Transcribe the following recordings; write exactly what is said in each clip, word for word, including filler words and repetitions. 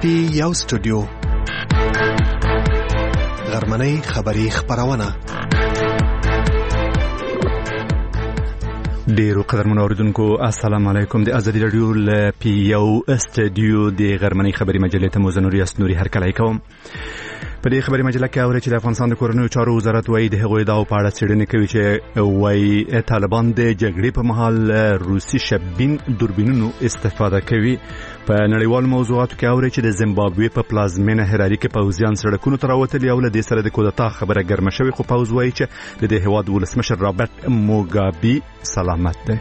پټي یو سټوډیو غرمنۍ خبری خبرونه. ډیرو قدرمنو اوریدونکو السلام علیکم. د ازادي رادیو ل پی یو سټوډیو د غرمنۍ خبری مجلې ته موزنوري اسنوري هر کله کوم. په دې خبري مجله کې اوري چې د افغانستان د کورنیو چارو وزارت وايي د هغوی داو په اړه څېړنې کوي چې وايي طالبان د جګړې په مهال روسي شبین دوربینونو استفاده کوي. په نړیوالو موضوعاتو کې اوري چې د زیمبابوې په پلازمینه هراري کې پوځیان سړکونو ته راوتلي او له دې سره د کودتا خبره ګرمه شوې، خو پوځ وايي چې د دې هېواد ولسمشر رابرټ موګابي سلامت دی.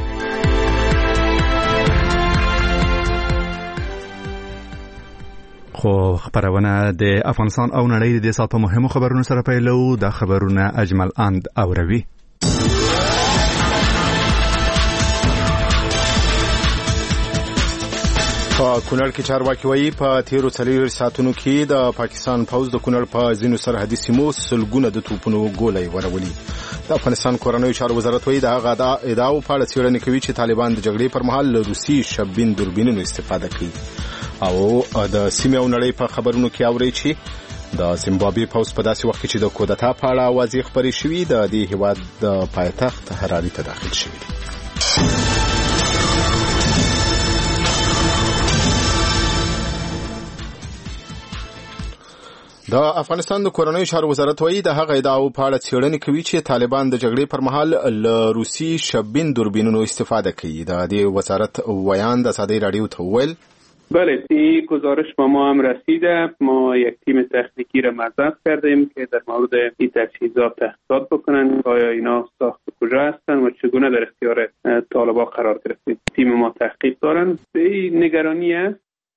خو خبرونه د افغانستان او نړۍ د سات په مهمو خبرونو سره پیلو. دا خبرونه اجمل اند اوروي. په کونړ کې چارواکي وایي په تیرو څلورو ساعتونو کې د پاکستان پوځ د کونړ په ځینو سرحدي سیمو سلګونه د توپونو ګولۍ ورولي. د افغانستان کورنیو چارو وزارت وایي دا غدا ادعاو په اړه څېړنې کوي چې طالبان د جګړې پر مهال له روسي شبین دوربینونو استفاده کوي. او د سیمې او نړۍ په خبرونو کې اوري چې د زیمبابوې پوځ په داسې وخت کې چې د کودتا په اړه اوازې خپرې شوې د دې هېواد د پایتخت هراري ته داخل شوی دی. د افغانستان د کورنیو چارو وزارت وایي د هغه ادعاو په اړه څېړنې کوي چې طالبان د جګړې پر مهال له روسي شبین دوربینونو استفاده کوي. د دې وزارت ویان د ازادي رادیو ته وویل بله، این گزارش با ما هم رسیده. ما یک تیم تکنیکی را مدد کردیم که در مورد این تجهیزات تحقیقات بکنند آیا اینا ساخت کجا هستند و چگونه در اختیار طالبان قرار گرفتیم. تیم ما تحقیق دارند. این نگرانی است.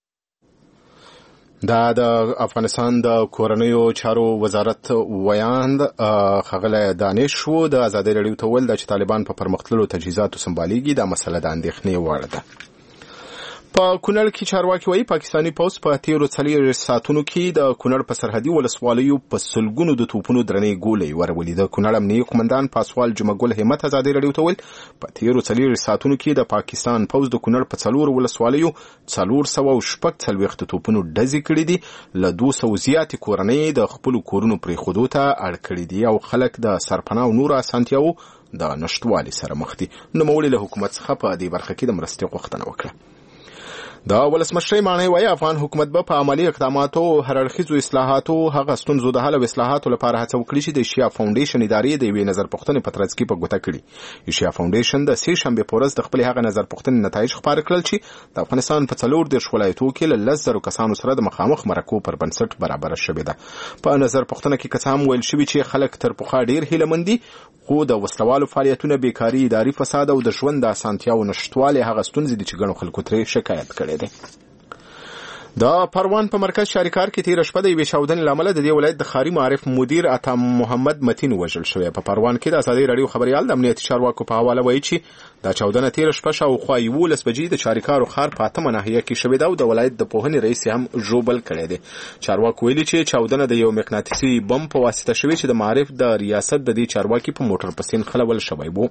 دا د افغانستان د کورنیو چارو وزارت ویاند خغله دانش وو د ازادي رادیو ته ویل چې طالبان په پرمختللو تجهیزاتو سمبالېږي. دا مسله د اندېښنې وړ ده. په کونړ کې چارواکي وایي پاکستاني پوځ په تیرو څلورو ساعتونو کې د کونړ په سرحدي ولسوالیو په سلګونو د توپونو درنې ګولۍ ورولي. د کونړ امنیتي قومندان پاسوال جمعه ګل همت ازادي رادیو ته ویل په تیرو څلورو ساعتونو کې د پاکستان پوځ د کونړ په څلورو ولسوالیو څلور سوه شپږ څلوېښت توپونو ډزې کړي دي. له دوه سوه زیاتې کورنۍ د خپلو کورونو پرېښودو ته اړ کړي دي او خلک د سرپناه او نورو اسانتیاوو د نشتوالي سره مخ دي. نوموړي له حکومت څخه په دې برخه کې د مرستې غوښتنه وکړه. د ولسمشر معنی وایي افغان حکومت به په عملی اقداماتو او هررخیزو اصلاحاتو هغه ستونزو د حل او اصلاحاتو لپاره هڅه وکړي چې د ایشیا فاونډیشن ادارې د یوې نظر پوښتنې په ترڅ کې په ګوته کړي. ایشیا فاونډیشن د سې شنبې په ورځ د خپل هغه نظر پوښتنې نتایج خپاره کړل چې د افغانستان په څلور دېرش ولایتو کې له لس زرو کسانو سره د مخامخ مرکو پر بنسټ برابره شوې ده. په نظر پوښتنه کې که څه هم ویل شوي چې خلک تر پخوا ډېر هیلهمند دي، خو د وسلوالو فعالیتونه، بیکاري، اداري فساد او د ژوند د اسانتیاو نشتوالی هغه ستونزې دي چې ګڼو خلکو ترې شکایت کړی دی. د پروان په مرکز شاریکار کې تیر شپه د یوې چاودنې لامل د دې ولایت د خاري معارف مدیر عطا محمد متین وژل شوی. په پروان کې د ازادي رادیو خبريال د امنیتي چارواکو په حواله وایي چې دا چاودنه تیر شپه شاوخوا یولس بجې د چاریکار خار په اتمه ناحیه کې شوې ده او د ولایت د پوهنې رئیس هم ژوبل کړی دی. چارواکو ویلي چې چاودنه د یو مقناطیسي بم په واسطه شوې چې د معارف د ریاست د دې چارواکي په موټر پسین خلول شوی وو.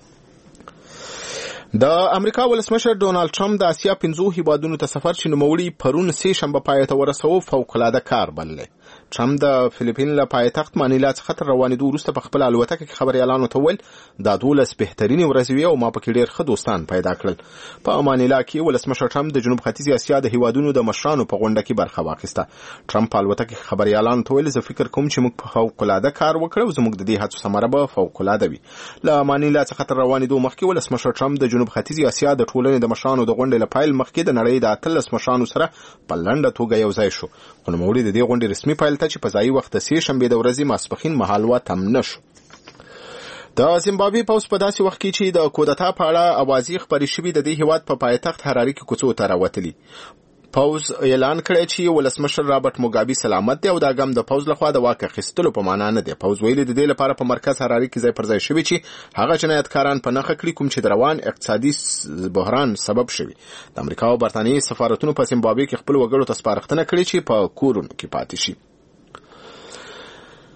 د امریکا ولسمشر ډونالد ټرمپ د اسیا پنځو هیوادونو ته سفر چې نوموړي پرون سې شنبه پای ته ورسوه فوق العاده کار بللی. ټرمپ د فلیپین له پایتخت مانیلا څخه تر روانېدو وروسته په خپل الوتکه کې خبریالانو ته ویل دا دولس بهترینې ورځې وې او ما پکې ډېر ښه دوستان پیدا کړل. په مانیلا کې ولسمشر ټرمپ د جنوب ختیځې اسیا د هیوادونو د مشرانو په غونډه کې برخه واخیسته. ټرمپ په الوتکه کې خبریالانو ته ویل زه فکر کوم چې موږ په فوق العاده کار وکړ او زموږ د دې هڅو ثمره به فوق العاده وي. له مانیلا څخه تر روانېدو مخکې ولسمشر ټرمپ د جنوب ختیځې اسیا د ټولنې د مشرانو د غونډې له پیل مخکې د نړۍ د اتلس مشرانو سره په لنډه توګه یو ځای شو. خو نوموړي د دې غونډې رسمي پیل ته چې په ځایي وخت د سې شنبې د ورځې ماسپښین مهال وتم نشو. د زیمبابوې پوځ په داسې وخت کې چې د کودتا په اړه اوازې خپرې شوې د دې هېواد په پایتخت هراري کې کوڅو ته راوتلي. پوز اعلان کړی چې ولسمشر رابرټ موګابي سلامت دی او دا ګام د پوز لخوا د واک اخیستلو په معنا نه دی. پوز ویلي د دې لپاره په مرکز حراري کې ځای پر ځای شوی چې هغه جنایتکاران په نښه کړي کوم چې د روان اقتصادي بحران سبب شوی. د امریکا او برتانیې سفارتونو په زیمبابوې کې خپل وګړو ته سپارښتنه کړې چې په کورونو کې پاتې شي.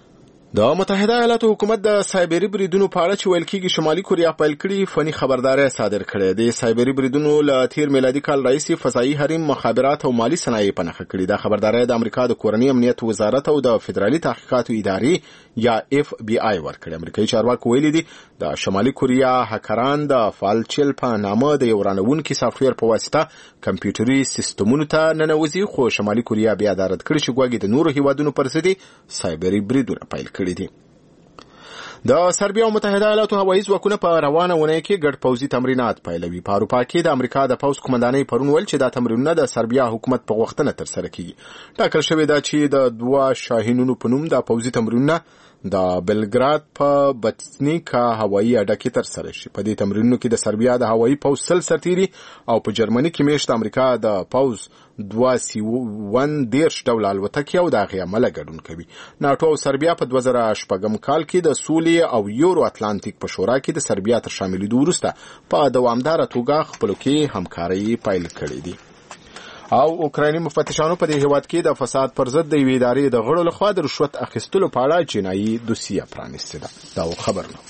د متحده ایالاتو حکومت د سایبری بریدونو په اړه چې ویل کېږي شمالي کوریا پیل کړي فني خبرداری صادر کړې د سایبری بریدونو له تیر میلادي کال راهیسې فضایي حریم مخابرات او مالی صنایع په نښه کړي. دا خبرداری د امریکا د کورنۍ امنیت وزارت او د فدرالي تحقیقاتو ادارې یا اف بی آی ورکړي. امریکایي چارواکو ویلي دي د شمالي کوریا هکران د فالچل په نامه د یو رانوونکي سافټویر په واسطه کمپیوټري سیستمونو ته ننوځي، خو شمالي کوریا بیا دا رد کړي چې ګواکې د نورو هیوادونو پر ضد سایبری بریدونه پیل کړي دي. د سربیا او متحده ایالاتو هوایي ځواکونه په روانه اونۍ کې ګډ پوځي تمرینات پیلوي. په اروپا کې د امریکا د پوځ قومندانۍ پرون ویل چې دا تمرینونه د سربیا حکومت په غوښتنه ترسره کیږي. ټاکل شوې ده چې د دوه شاهینونو په نوم د پوځي تمرینونه د بلګراد په بچنیکا هوایي اډه کې ترسره شي. په دې تمرینونو کې د سربیا د هوایي پوځ سل سرتیري او په جرمني کې میشت امریکا د پوځ دوه سی ون دیرش ډول الوتکې او د هغې عمله ګډون کوي. ناټو او سربیا په دوه زره شپږم کال کې د سولې او یورو اتلانتیک په شورا کې د سربیا تر شاملېدو وروسته په دوامداره توګه خپلو کې همکاري پیل کړې دي. او اوکرایني مفتشانو په دې هیواد کې د فساد پر ضد د یوې ادارې د غړو لخوا د رشوت اخیستلو په اړه جنایي دوسیه پرانیستې ده. دا خبر نو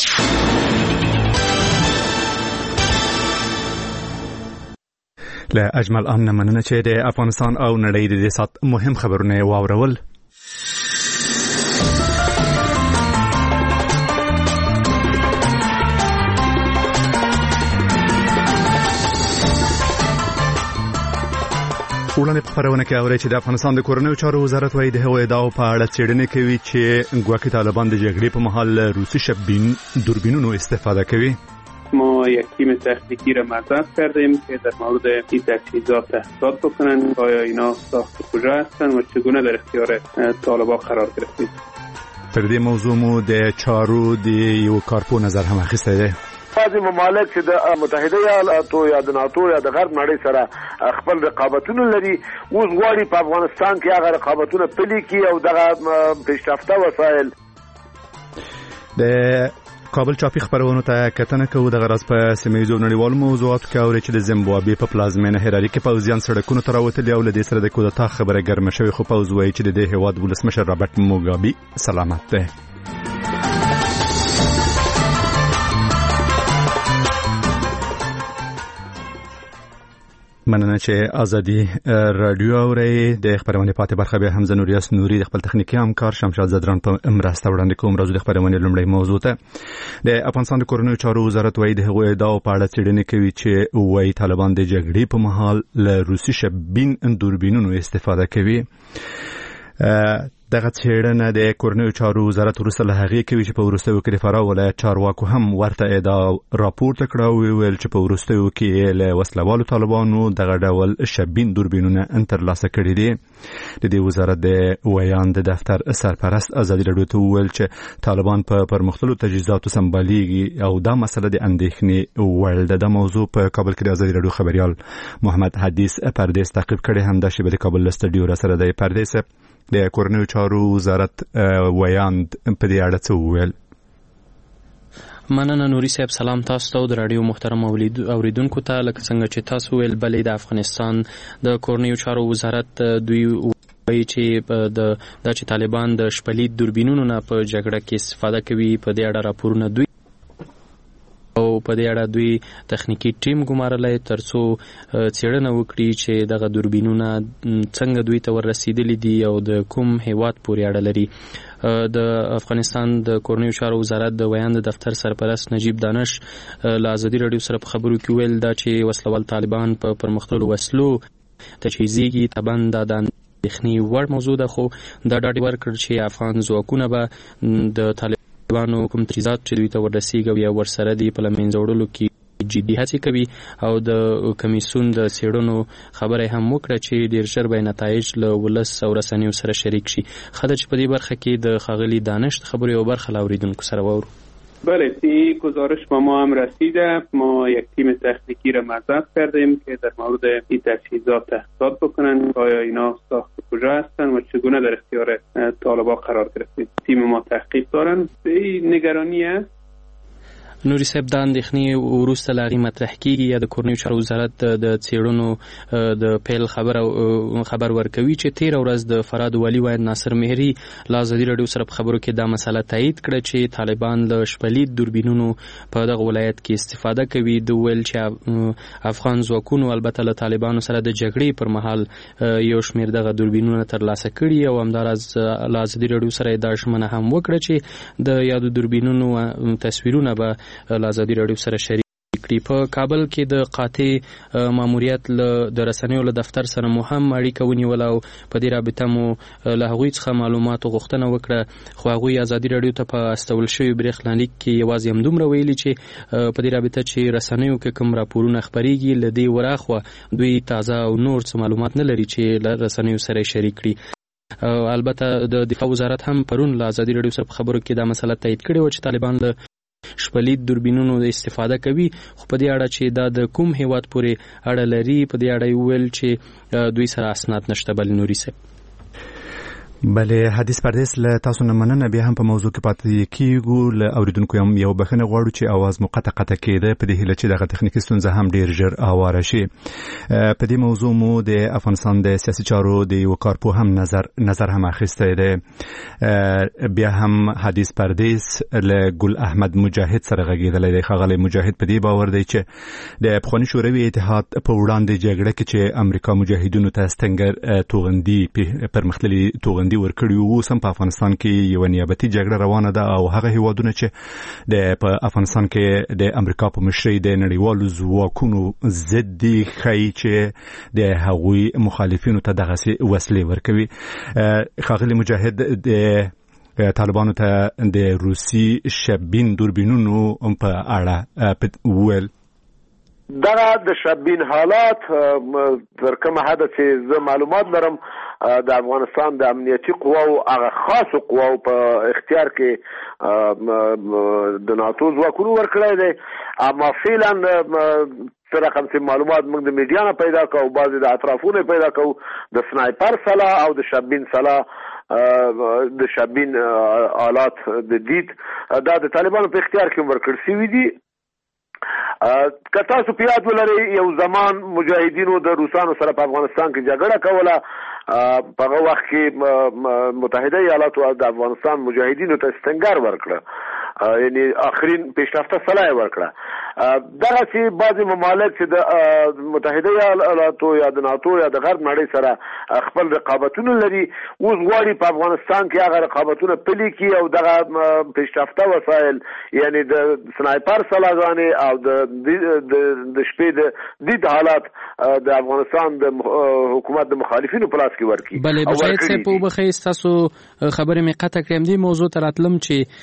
له اجمل ان مننه چې د افغانستان او نړۍ د دې سات مهم خبرونه واورول. وړاندې په خبرونه کې اوري چې د افغانستان د کورنیو چارو وزارت وايي د هغو ادعاو په اړه څېړنې کوي چې ګواکې طالبان د جګړې په مهال روسي شبین دوربینونو استفاده کوي. ما یک تیم تکنیکی را مدعو کردیم که در مورد این تجهیزات تحقیقات بکنند آیا اینا ساخت کجا هستند و چگونه در اختیار طالبان قرار گرفتید. پر دې موضوع مو د چارو د یو کارپو نظر هم اخیستی دی. بعضی ممالک چې د متحده ایالاتو یا د ناتو یا د غرب نړۍ سره خپل رقابتونه لري، اوس غواړي په افغانستان کې هغه رقابتونه پلي کړي او دغه پیشرفته وسایل. د کابل چاپی خبرونو ته کتنه کوو. د غرض په سیمه‌ییزو نړیوالو موضوعاتو کې اوري چې د زیمبابوې په پلازمینه هراري کې پوځیان سړکونو ته راوتلي او له دې سره د کودتا خبره ګرمه شوې، خو پوځ وایي چې د دې هیواد ولسمشر رابرټ موګابي سلامت دی. مننه چې ازادي رادیو اوري. د خبرونه پاتې برخه به حمزه نوریاس نوري د خپل تخنیکی همکار شمشاد زدران په مرسته وړاندې کوم. راځو د خبرونه لومړی موضوع ته. د افغانستان د کورنیو چارو وزارت وايي د هغو ادعاو په اړه څېړنې کوي چې وايي طالبان د جګړې په مهال له روسي شبین دوربینونو استفاده کوي. دغه څېړنه د کورنیو چارو وزارت وروسته له هغې کوي چې په وروستیو کې د فراه ولایت چارواکو هم ورته ادعا راپورته کړه او ویل چې په وروستیو کې له وسلوالو طالبانو دغه ډول شبین دوربینونه ترلاسه کړي دي. د دې وزارت د ویان د دفتر سرپرست ازادي راډیو ته وویل چې طالبان په پرمختللو تجهیزاتو سمبالیږي او دا مسله د اندېښنې وړ ده. د موضوع په کابل کې د ازادي راډیو خبريال محمد حدیث پردیس تعقیب کړي. هم د شبکې کابل له سټډیو را سره د پردیس د کورنیو چارو وزارت ویاند په دې اړه څه وویل. مننه نوري صاحب. سلام تاسو ته او د رادیو محترم اوریدونکو ته. لکه څنګه چې تاسو ویل بلې د افغانستان د کورنیو چارو وزارت دوی وایي چې د دا چې طالبان د شپلید دوربینونو نه په جګړه کې استفاده کوي. په دې اړه راپورونه دوی او په دې اړه دوی تخنیکی ټیم ګمارلی ترڅو څېړنه وکړي چې دغه دوربینونه څنګه دوی ته ورسېدلي دي او د کوم هیواد پورې اړه لري. د افغانستان د کورنیو چارو وزارت د ویان د دفتر سرپرست نجیب دانش له ازادي راډیو سره په خبرو کې ویل دا چې وسلوال طالبان په پرمختللو وسلو تجهیزیږي. طبعا دا د اندېښنې وړ موضوع ده، خو دا ډاډ ورکړ چې افغان ځواکونه به د طالبانو کوم تجهیزات چې دوی ته ورسیږي یا ورسره دي په له منځه وړلو کې جدي هڅې کوي. او د کمیسیون د څېړنو خبره هم وکړه چې ډېر ژر به نتایج له ولس او رسنیو سره شریک شي. ښه ده چې په دې برخه کې د ښاغلي دانش خبرې یو برخه له اوریدونکو سره واورو. بله، این گزارش با ما هم رسیده. ما یک تیم تکنیکی را مدعو کردیم که در مورد این تجهیزات تحقیقات بکنند آیا اینا ساخت کجا هستند و چگونه در اختیار طالبان قرار گرفتید. تیم ما تحقیق دارند. این نگرانی است. نوري صاحب د اندېښنې وروسته له هغې مطرح کېږي یا د کورنیو چارو وزارت د څېړنو د پیل خبر خبر ورکوي چې تېره ورځ د فراد والي واحد ناصر مهري له ازادي راډیو سره په خبرو کې دا مسله تایید کړه چې طالبان له شپلید دوربینونو په دغه ولایت کې استفاده کوي. د ویل چې افغان ځواکونو البته له طالبانو سره د جګړې پر مهال یو شمېر دغه دوربینونه ترلاسه کړي او همداراز له ازادي راډیو سره دا ژمنه هم وکړه چې د یادو دوربینونو تصویرونه به له ازادي راډیو سره شریک کړي. په کابل کې د قاطع ماموریت د رسنیو له دفتر سره مو هم اړیکه ونیوله او په دې رابطه مو له هغوی څخه معلوماتو غوښتنه وکړه، خو هغوی ازادي راډیو ته په استول شوي برېښنالیک کې یوازې همدومره ویلي چې په دې رابطه چې رسنیو کې کوم راپورونه خپرېږي له دې وراخوا دوی تازه او نور څه معلومات نه لري چې له رسنیو سره شریک کړي. البته د دفاع وزارت هم پرون له ازادي راډیو سره په خبرو کې دا مسله تایید کړې وه چې طالبان له شپلید دوربینونو استفاده کوي، خو په دې اړه چې دا د کوم هیواد پورې اړه لري په دې اړه یې وویل چې دوی سره اسناد نشته. بل نوري صاحب بله حدیث پردیس له تاسو نه مننه. بیا هم په موضوع کې پاتې کیږو. له اوریدونکو هم یو بخښنه غواړو چې اواز مو قطع قطع کېده په دې هیله چې دغه تخنیکي ستونزه هم ډیر ژر هواره شي. په دې موضوع مو د افغانستان د سیاسي چارو د یو کارپوه هم نظر نظر هم اخیستی دی. بیا هم حدیث پردیس له ګل احمد مجاهد سره غږېدلی دی. ښاغلی مجاهد په دې باور دی چې د پخواني شوروي اتحاد په وړاندې جګړه کې چې امریکا مجاهدینو ته ستنګر توغندي پرمختللي توغندي ورکړي وو، سم په افغانستان کې یو نیابتي جګړه روانه ده او هغه هیوادونه چې د په افغانستان کې د امریکا په مشرۍ د نړیوالو ځواکونو ضد دي ښایي چې د هغوی مخالفینو ته دغسې وسلې ورکوي. ښاغلي مجاهد د طالبانو ته د روسي شبین دوربینونو په اړه وویل. دغه د شبین حالات تر کومه حده چې زه معلومات لرم د افغانستان د امنیتي قواو هغه خاصو قواو په اختیار کې د ناتو ځواکونو ورکړی دی، اما فعلا څه رقم چې معلومات موږ د میډیا نه پیدا کوو، بعضې د اطرافونو پیدا کوو، د سنایپر سلا او د شبین سلا د شبین آلات د دید دا د طالبانو په اختیار کې ورکړل شوي دي. که تاسو په یاد ولرئ یو زمان مجاهدینو د روسانو سره په افغانستان کې جګړه کوله، په هغه وخت کې متحده ایالاتو د افغانستان مجاهدینو ته ستنګر ورکړه، یعنی آخرین پیشرفته سلاح ورکړه. دغه چې بعضې ممالک چې د متحده ایالاتو یا د ناتو یا د غرب نړۍ سره خپل رقابتونه لري، اوس غواړي په افغانستان کې هغه رقابتونه پلي کړي او دغه پیشرفته وسایل یعنی د سنایپر سلاګانې او د د شپې د دید حالات د افغانستان د حکومت د مخالفینو په لاس کې ورکړي. بله مجاهد صاحب په وبخښئ ستاسو خبرې مې قطع کړم. دې موضوع ته راتلم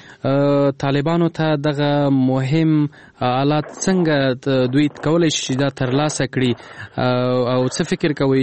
چې طالبانو ته دغه مهم آلات څنګه دوی کولی شي چې دا ترلاسه کړي او څه فکر کوئ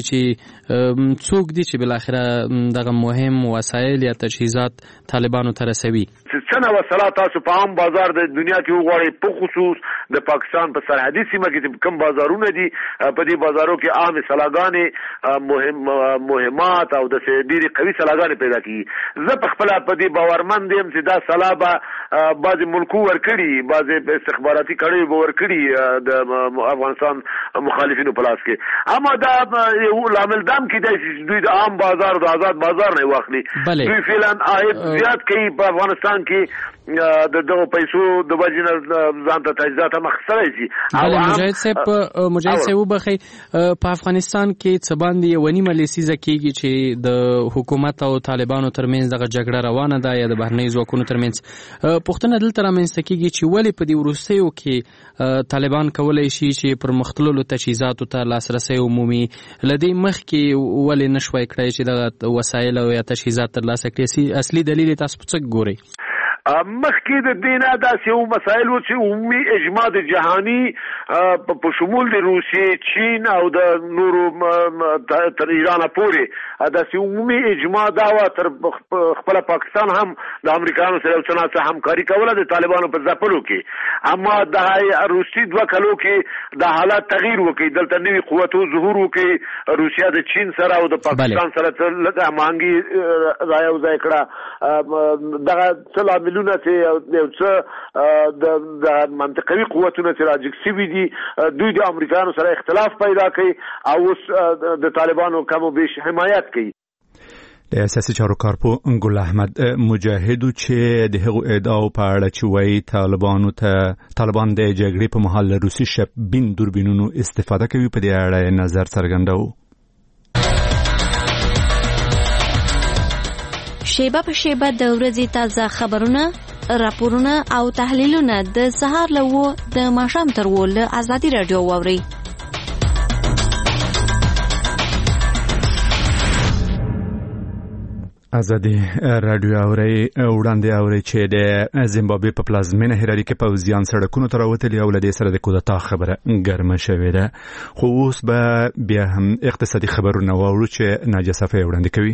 چې څوک دي چې بالاخره دغه مهم وسایل یا تجهیزات طالبانو ته رسوي؟ څنګه وسله تاسو په عام بازار د دنیا کې وغواړئ، په خصوص د پاکستان په سرحدي سیمه کې کوم بازارونه دي، په دې بازارو کې عام سلاګانې مهم مهمات او د ډېرې قوي سلاګانې پیدا کیږي. زه په خپله په دې باورمند یم چې دا سلا به بعضې ملکو ورکړي، بعضې استخباراتي کړیو به ورکړي د افغانستان مخالفینو په لاس کې، اما دا یو لامل دام کېدای شي چې دوی د عام بازار د آزاد بازار نه واخلي. دوی فعلا عاید زیات کوي په افغانستان کې، د دغه پیسو د وجې نه ځان ته تجهیزات هم اخیستلی شي. مجاهد صاحب مجاهد صاحب وبخښئ، په افغانستان کې څه باندې یوه نیمه لسیزه کېږي چې د حکومت او طالبانو ترمنځ دغه جګړه روانه ده یا د بهرنیو ځواکونو ترمنځ. پوښتنه دلته رامنځته کېږي چې ولې په دې وروستیو کې طالبان کولی شي چې پرمختللو تجهیزاتو ته لاسرسی ومومي، له دې مخکې ولې نه شوی کړی چې دغه وسایل او یا تجهیزات ترلاسه کړي؟ اصلي دلیل یې تاسو په څه ګورئ؟ مخکې د دې نه داسې یو مسایل و چې عمومي اجماع د جهاني په شمول د روسیې، چین او د نورو تر ایران پورې د عمومي اجماع دا و تر خپل پاکستان هم د امریکایانو سره څه نه همکاري کوله د طالبانو په ځپلو کې، اما د روسي دوه کلو کې د حالات تغییر وکړي، دلته نوي قوتو ظهور وکړي، روسیا د چین سره او د پاکستان سره لږه مانګي رايو ځای کړه، دغه څه لاملونه چې یو څه د منطقوي قوتونه چې راجګ شوي دي دوی د امریکایانو سره اختلاف پیدا کوي او اوس د طالبانو کم و بیش حمایت کوي. د سیاسي چارو کارپو ګل احمد مجاهد چې د هغو ادعاو په اړه چې وایي طالبانو ته طالبان د جګړې په مهال له روسي شبین دوربینونو استفاده کوي په دې اړه نظر څرګندوي. شیبه په شیبه د ورځې تازه خبرونه، راپورونه او تحلیلونه د سهار له وو د ماښام تر وو له ازادي رادیو واوري. ازادي رادیو اوري وړاندې اوري چې د زیمبابوې په پلازمینه هراري کې پوځیان سړکونو ته راوتلي او له دې سره د کودتا خبره ګرمه شوې ده، خو اوس به بیا هم اقتصادي خبرونه واورو چې ناجیه صفی وړاندې کوي.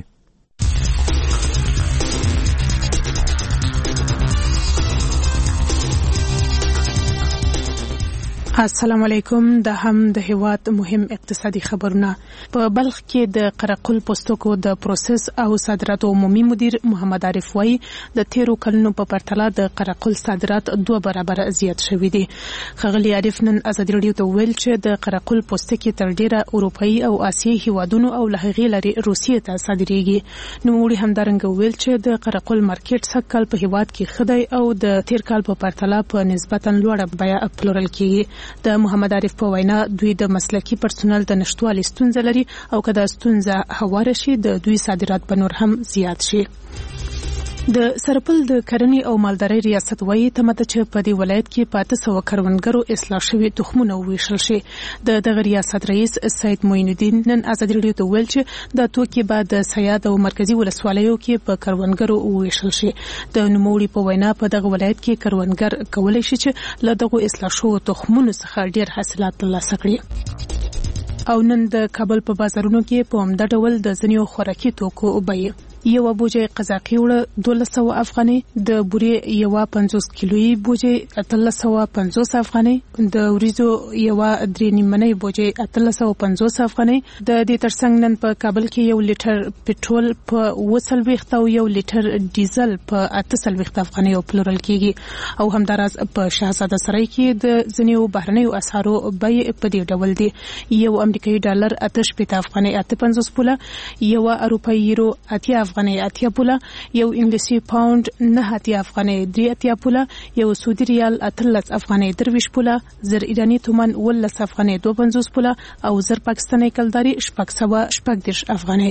السلام علیکم. د هم د هیواد مهم اقتصادي خبرونه. په بلخ کې د قرقل پوستکو د پروسس او صادراتو عمومي مدیر محمد عارف وای د تیرو کلونو په پرتله د قرقل صادرات دوه برابر زیات شوي دي. ښاغلي عارف نن ازادي رادیو ته ویل چې د قرقل پوستکي تر ډیره اروپایي او آسیایي هیوادونو او له هغې لرې روسیې ته صادریږي. نوموړي همدارنګه ویل چې د قرقل مارکیټ سږکال په هیواد کې ښه دی او د تیر کال په پرتله په نسبتا لوړه بیه پلورل کیږي. د محمد عارف په وینا دوی د مسلکي پرسونل د نشټوالي ستونزه لري او که دا ستونزه هواره شي د دوی صادرات به نور هم زیات شي. د سرپل د کرنې او مالدارۍ ریاست وایي تمه ده چې په دې ولایت کې په اته سوه کروندګرو اصلاح شوي تخمونه وویشل شي. د دغه ریاست رئیس سید معین الدین نن ازادي رادیو ته ویل چې دا توکي به د سیاد او مرکزي ولسوالیو کې په کروندګرو وویشل شي. د نوموړي په وینا په دغه ولایت کې کروندګر کولی شي چې له دغو اصلاح شوو تخمونو څخه ډیر حاصلات ترلاسه کړي. او نن د کابل په بازارونو کې په عمده ډول د ځینو خوراکي توکو بیې یو بوجه قزاقي وړه دولس سوه افغانۍ، د بورې یو پنځوس کیلویي بوجه اتلس سوه پنځوس افغانۍ، د وریځو یو درې نیمنۍ بوجه اتلس سوه پنځوس افغانۍ. د دې ترڅنګ نن په کابل کې یو لیټر پټرول په اوه څلوېښت او یو لیټر ډیزل په اته څلوېښت افغانۍ پلورل کیږي. او همداراز په شهزاده سرای کې د ځینو بهرنیو اسعارو بیې په دې ډول دي: یو امریکایي ډالر اته شپېته افغانۍ اته پنځوس پوله، یو اروپایي یورو اتیا افغانۍ اتیا پوله، یو انګلیسي پاوند نه اتیا افغانۍ درې اتیا پوله، یو سعودي ریال اتلس افغانۍ درویشت پوله، زر ایراني تومان ولس افغانۍ دوه پنځوس پوله او زر پاکستاني کلداري شپږ سوه شپږ دېرش افغانۍ.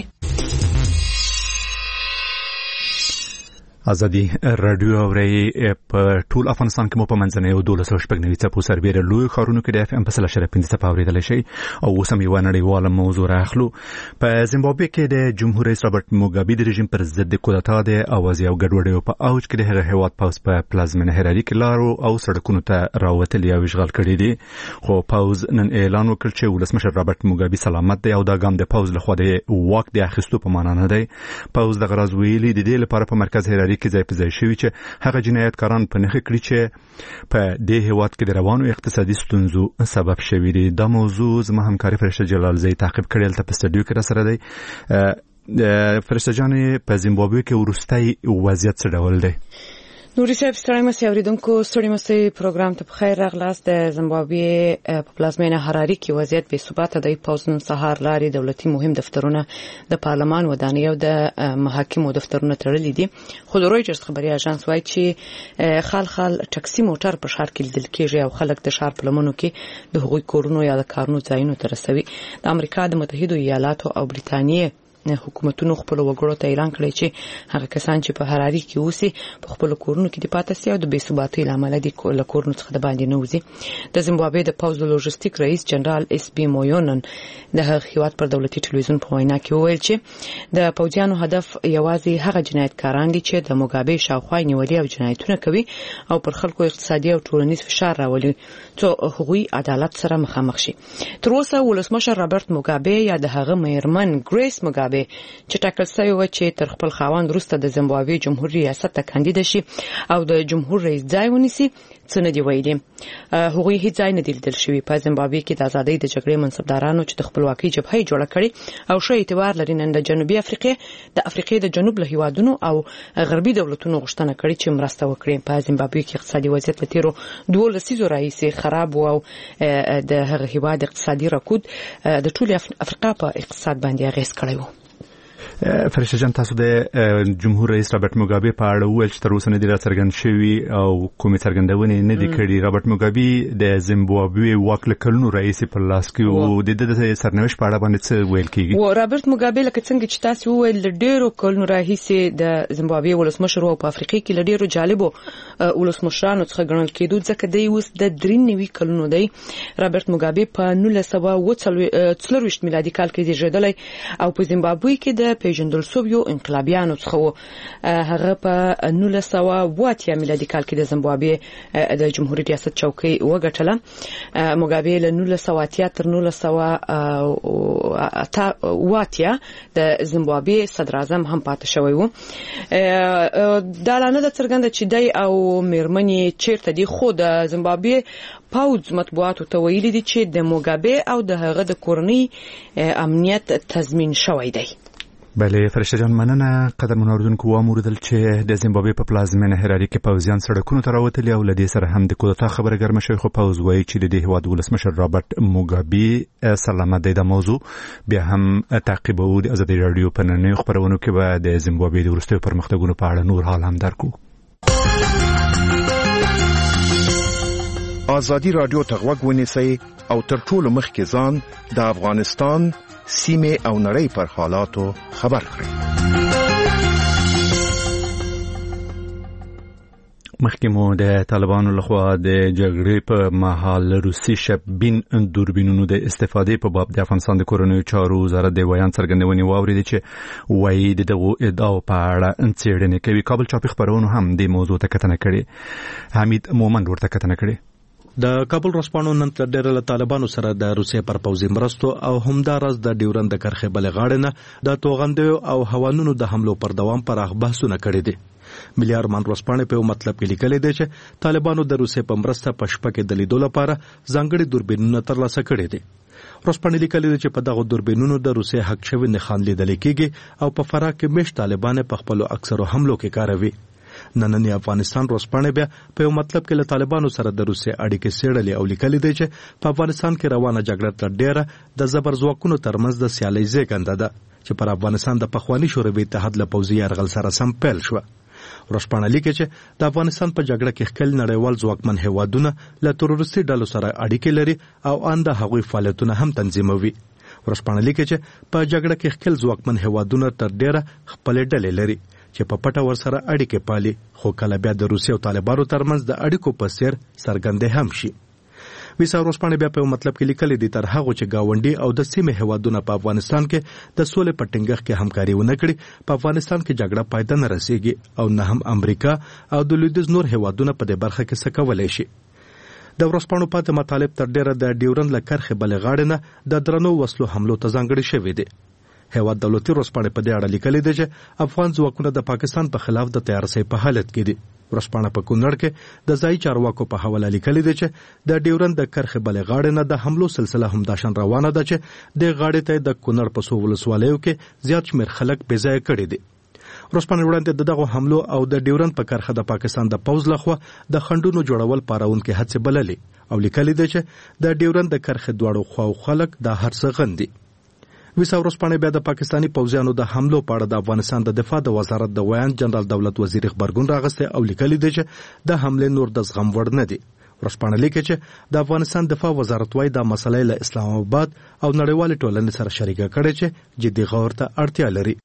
ازادي رادیو اوري په ټول افغانستان کې مو په منځنۍ او دولس سوه شپږ نوي څپو سربیره لوی ښارونو کې د اف ام په سل اشاریه پنځه څپه اورېدلی شي. او اوس هم یوه نړیواله موضوع رااخلو. په زیمبابوې کې د جمهور رئیس رابرټ موګابي د رژیم پر ضد د کودتا د اوازې او ګډوډیو په اوج کې د هغه هېواد پوځ په پلازمینه هراري کې لارو او سړکونو ته راوتلي او اشغال کړي دي. خو پوځ نن اعلان وکړ چې ولسمشر رابرټ موګابي سلامت دی او دا ګام د پوځ لخوا د واک د اخیستو په معنا نه دی. پوځ دغه راز ویلي د دې لپاره په مرکز هراري کې ځای په ځای شوي چې هغه جنایتکاران په نښه کړي چې په دې هیواد کې د روانو اقتصادي ستونزو سبب شوي دي. دا موضوع زما همکاري فرشته جلالزی تعقیب کړی، هلته په سټډیو کې راسره دی. فرشته جانې په زیمبابوې کې وروستی وضعیت څه ډول دی؟ نوري صاحب ستړي مسئ اوریدونکو ستړي مسئ پروګرام ته بخیر راغلاست. د زیمبابوې په پلازمینه هراري کې وضعیت بې ثباته دی. پوځ نن سهار لارې دولتي مهم دفترونه د پارلمان ودانۍ او د محاکمو دفترونه تړلي دي. خو د رویټرز خبري اژانس وایي چې خال خال ټکسي موټر په ښار کې لیدل کېږي او خلک د ښار په لمنو کې د هغوی کورونو یا د کارونو ځایونو ته رسوي. د امریکا د متحدو ایالاتو او بریتانیې حکومتونو خپل وګړو ته اعلان کړی چې هغه کسان چې په حراري کې اوسي په خپل کورونو کې د پاتې سي او د بې ثباتۍ لامل دي له کورونو څخه د باندې نه وځي. د زیمبابوې د پوځ لوجستیک رئیس جنرال اس بي مویونن د هیواد پر دولتي ټلویزیون په وینا کې وویل چې د پوځیانو هدف یوازې هغه جنایتکاران دي چې د موګابې شاوخوا نیولې او جنایتونه کوي او پر خلکو اقتصادي او ټولنیز فشار راولي څو هغوی عدالت سره مخامخ شي. تر اوسه ولسمشر رابرټ موګابې یا د هغه میرمن ګریس موګابې چې ټاکل شوی و چې تر خپل خاوند وروسته د زیمبابوې جمهوریت ریاست ته کاندید شي او د جمهور رئیس ځای ونیسي څه نه دی ویلي. هغوی هیڅ ځای نه دی لیدل شوی. په زیمبابوې کې د ازادۍ د جګړې منصبدارانو چې د خپلواکۍ جبهه جوړه کړې او ښه اعتبار لري نن د جنوبي افریقې د افریقې د جنوب له هیوادونو او غربي دولتونو غوښتنه کړې چې مرسته وکړي. په زیمبابوې کې اقتصادي وضعیت له تیرو دوه لسیزو راهیسې خراب و او د هغه هیواد اقتصادي رکود د ټول افریقا په اقتصاد باندې اغیز کړی و. فرشته جان، تاسو د جمهور رئیس رابرټ موګابې په اړه وویل چې تر اوسه نه دی راڅرګند شوی او کومې څرګندونې نه دي کړي. رابرټ موګابې د زیمبابوې واک له کلونو راهیسې په لاس کې و. د ده د سرنوشت په اړه باندې څه ویل کېږي؟ و رابرټ موګابې لکه څنګه چې تاسو وویل له ډېرو کلونو راهیسې د زیمبابوې ولسمشر او په افریقا کې له ډېرو جالبو ولسمشرانو څخه ګڼل کېدو ځکه دی اوس د درې نوي کلونو دی. رابرټ موګابې په نولس سوه اووه څلوېښت میلادي کال کې زیږېدلی او په زیمبابوې کې د پیژندل شویو انقلابیانو څخه و. هغه په نولس سوه اوه اتیا میلادي کال کې د زیمبابوې د جمهوریت ریاست چوکۍ وګټله. موګابې له نولس سوه اتیا تر نولس سوه اوه اتیا د زیمبابوې صدر اعظم هم پاتې شوی و. دا لا نه ده څرګنده چې دی او میرمنې چیرته دي، خو د زیمبابوې پوځ مطبوعاتو ته ویلي دي چې د موګابې او د هغه د کورنۍ امنیت تضمین شوی دی. بله فرشته جان، مننه. قدرمن اوریدونکو واموریدل چې د زیمبابوې په پلازمینه هراري کې پوځیان سړکونو ته راوتلي او له دې سره هم د کودتا خبره ګرمه شوې، خو پوځ وایي چې د دې هیواد ولسمشر رابرټ موګابې سلامت دی. د موضوع بیا هم تعقیبوو. د ازادي راډیو په نننیو خپرونو کې به د زیمبابوې د وروستیو پرمختګونو په اړه نور حال هم درکو. ازادي راډیو ته غوږ ونیسئ او تر ټولو مخکې ځان د افغانستان سیمه او نړۍ پر حالاتو خبر کړئ. مخکې مو د طالبانو لخوا د جګړې په مهال روسي شبین دوربینونو د استفادې په باب د افغانستان د کورنیو چارو وزارت د ویان څرګندونې واوریدې چې وایي د دغو ادعاو په اړه څېړنې کوي. کابل چاپي خپرونو هم د موضوع ته کتنه کړې. حمید مومند ورته کتنه کړې. د کابل رسپانو نن تر ډیره له طالبانو سره د روسیې پر پوځي مرستو او همدارس د ډیورند د کرښې بلې غاړې نه د توغندیو او هوانونو د حملو پر دوام پراخ بحثونه کړي دي. ملي ارمان رسپانې په مطلب کې لیکلي دی چې طالبانو د روسیې په مرسته په شپه کې د لیدو لپاره ځانګړي دوربینونه ترلاسه کړي دي. رسپانې لیکلي دی چې په دغه دوربینونو د روسیې حق شوی نښان لیدل کېږي او په فراه کې مشت طالبان په خپل اکثرو حملو کې کاروي. نننی افغانستان رسپانې بیا په یو مطلب کې له طالبانو سره د روسیې اړیکې څېړلې او لیکلي دی چې په افغانستان کې روانه جګړه تر ډیره د زبر ځواکونو ترمنځ د سیالۍ زېږنده ده چې پر افغانستان د پخواني شوروي اتحاد له پوځي یرغل سره سم پیل شوه. رسپانې لیکي چې د افغانستان په جګړه کې ښکېل نړیوال ځواکمن هیوادونه له تروریستي ډلو سره اړیکې لري او ان د هغوی فعالیتونه هم تنظیموي. رسپانې لیکي چې په جګړه کې ښکېل ځواکمن هیوادونه تر ډیره خپلې ډلې لري چې په پټه ورسره اړیکې پالي، خو کله بیا د روسیې او طالبانو ترمنځ د اړیکو په څیر څرګندې هم شي. ویسا رسپانې بیا په مطلب کې لیکلي دي تر هغه چې گاونډي او د سیمې هیوادونه په افغانستان کې د سولې په ټینګښت کې همکاري ونه کړي، په افغانستان کې جګړه پایده نه رسیږي او نه هم امریکا او د لویدیځ نور هیوادونه په دې برخه کې څه کولی شي. د ورسپانو پاتې مطالب تر ډیره د ډیورند له کرښې بلې غاړې نه د درنو وسلو حملو ته ځانګړي شوي دي. هیواد دولتي رسپانې په دې اړه لیکلي دي چې افغان ځواکونه د پاکستان په خلاف د تیارسۍ په حالت کې دي. رسپانه په کونړ کې د ځای چارواکو په حواله لیکلي دي چې د ډیورند د کرښې بلې غاړې نه د حملو سلسله هم داشن روانه ده چې د غاړې ته د کونړ په څو ولسوالیو کې زیات شمېر خلک بې ځایه کړي دي. رسپانې وړاندې د دغو حملو او د ډیورند په کرښه د پاکستان د پوځ لخوا د خنډونو جوړول پاروونکې هڅې بللې او لیکلي دي چې د ډیورند د کرښې دواړو خواو خلک دا هر څه غندي. ویسا ورسپانې بیا د پاکستانی پوځیانو د حملو په اړه د افغانستان د دفاع د وزارت د ویان جنرال دولت وزیر خبرګون راغسته او لیکلي دی چې د حمله نور د زغم وړ نه دي. ورسپانه لیکي چې د افغانستان دفاع وزارت وايي دا مسله له اسلام آباد او نړیوال ټولنې سره شریکه کړي چې جدي غور ته اړتیا لري.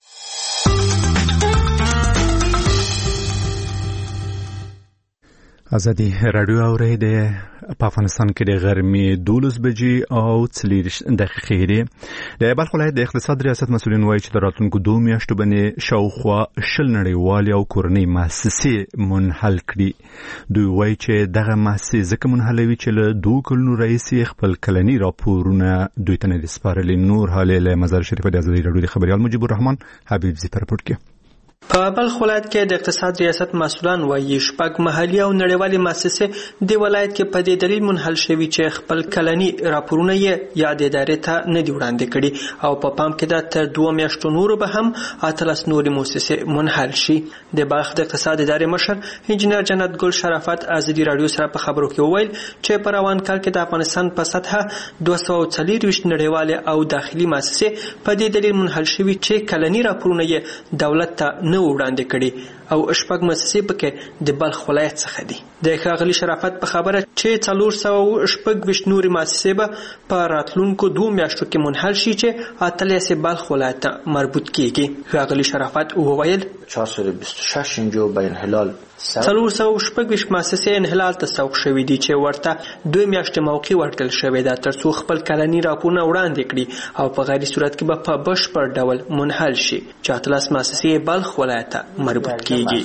ازادي رادیو اوري د په افغانستان کې د غرمې دولس بجې او څلور دقیقې دي. د بلخ ولایت د اقتصاد ریاست مسؤلین وایي چې د راتلونکو دوه میاشتو باندې شاوخوا شل نړیوالې او کورنۍ مؤسسې منحل کړي. دوی وایي چې دغه مؤسسې ځکه منحلوي چې له دوه کلونو راهیسې خپل کلني راپورونه دوی ته نه دي سپارلي. نور حالې له مزار شریف د ازادي رادیو د خبریال مجيب الرحمن حبیب زی پر رپورټ کې. په بلخ ولایت کې د اقتصاد ریاست مسؤلان وایي شپږ محلي او نړیوالې مؤسسې د ولایت کې په دې دلیل منحل شوي چې خپل کلني راپورونه یې یاد ادارې ته نه دي وړاندې کړي او په پام کې ده تر دوه میاشتو نورو به هم اتلس نورې مؤسسې منحل شي. د بلخ د اقتصاد ادارې مشر انجینر جنت ګل شرافت ازادي رادیو سره په خبرو کې وویل چې په روان کال کې د افغانستان په سطحه دوه سوه څلوېښت نړیوالې او داخلي مؤسسې په دې دلیل منحل شوي چې کلني راپورونه یې دولت ته نه وړاندې کړي او شپږ مؤسسې پکې د بلخ ولایت څخه دي. د ښاغلي شرافت په خبره چې څلور سوه شپږ ویشت نورې مؤسسې به په راتلونکو دوه میاشتو کې منحل شي چې اتلس یې بلخ ولایت ته مربوط کیږي. ښاغلي شرافت وویل چهارصد و بیست و شش اینجا به انحلال څلور سوه شپږ ویشت مؤسسې انحلال ته سوق شوي دي چې ورته دوه میاشتې موقع ورکړل شوې ده تر څو خپل کلني راپورونه وړاندې کړي او په غیر صورت کې به په بشپړ ډول منحل شي چې اتلس مؤسسې بلخ ولایت ته مربوط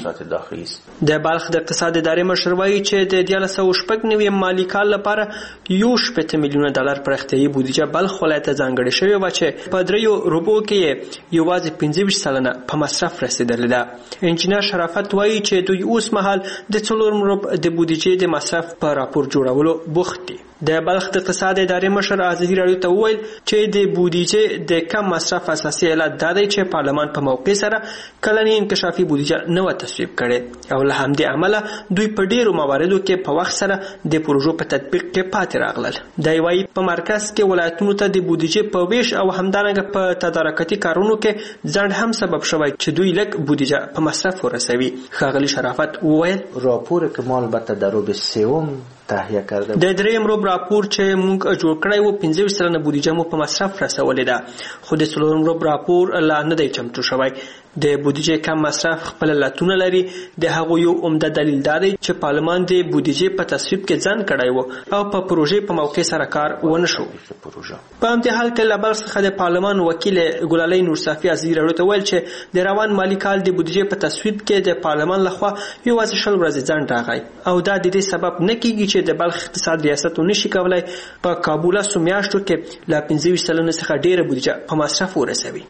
کیږي. د بلخ د اقتصاد ادارې مشر وایي چې د دیارلس سوه شپږ نوي مالي کال لپاره یو شپېته میلیونه ډالر پراختیایي بودیجه بلخ ولایت ته ځانګړې شوې وه چې په دریو ربعو کې یوازې پنځه ویشت سلنه په مصرف رسېدلې ده. انجینر شرافت وایي چې دوی اوس مهال د څلورم ربع د بودیجې د مصرف په راپور جوړولو بوخت دي. د بلخ د اقتصاد ادارې مشر ازادي رادیو ته وویل چې د بودیجې د کم مصرف اساسي علت دا دی چې پارلمان په موقع سره کلني انکشافي بودیجه نه و تصویب کړې او له همدې امله دوی په ډیرو مواردو کې په وخت سره د پروژو په تطبیق کې پاتې راغلل. دی وایي په مرکز کې ولایتونو ته د بودیجې په ویش او همدارنګه په تدارکاتي کارونو کې ځنډ هم سبب شوی چې دوی لږ بودیجه په مصرف ورسوي. ښاغلي شرافت وویل راپور که ما البته در ربع سوم تهیه کرده د دریم ربع راپور چې موږ جوړ کړی و پنځه ویشت سلنه بودیجه مو په مصرف رسولې ده خو د څلورم ربع راپور لا نه دی چمتو شوی. د بودیجې کم مصرف خپل علتونه لري. د هغو یو عمده دلیل دا دی چې پارلمان د بودیجې په تصویب کې ځنډ کړی و او په پروژې په موقع سره کار ونه شو. په همدې حال کې له بلخ څخه د پارلمان وکیل ګلالۍ نورصافي ازادي رادیو ته ویل چې د روان مالي کال د بودیجې په تصویب کې د پارلمان لخوا یوازې شل ورځې ځنډ راغی او دا د دې سبب نه کیږي چې د بلخ اقتصاد ریاست ونشي کولای په کابل میاشتو کې له پنځه ویشت سلنه څخه ډیره بودیجه په مصرف ورسوي.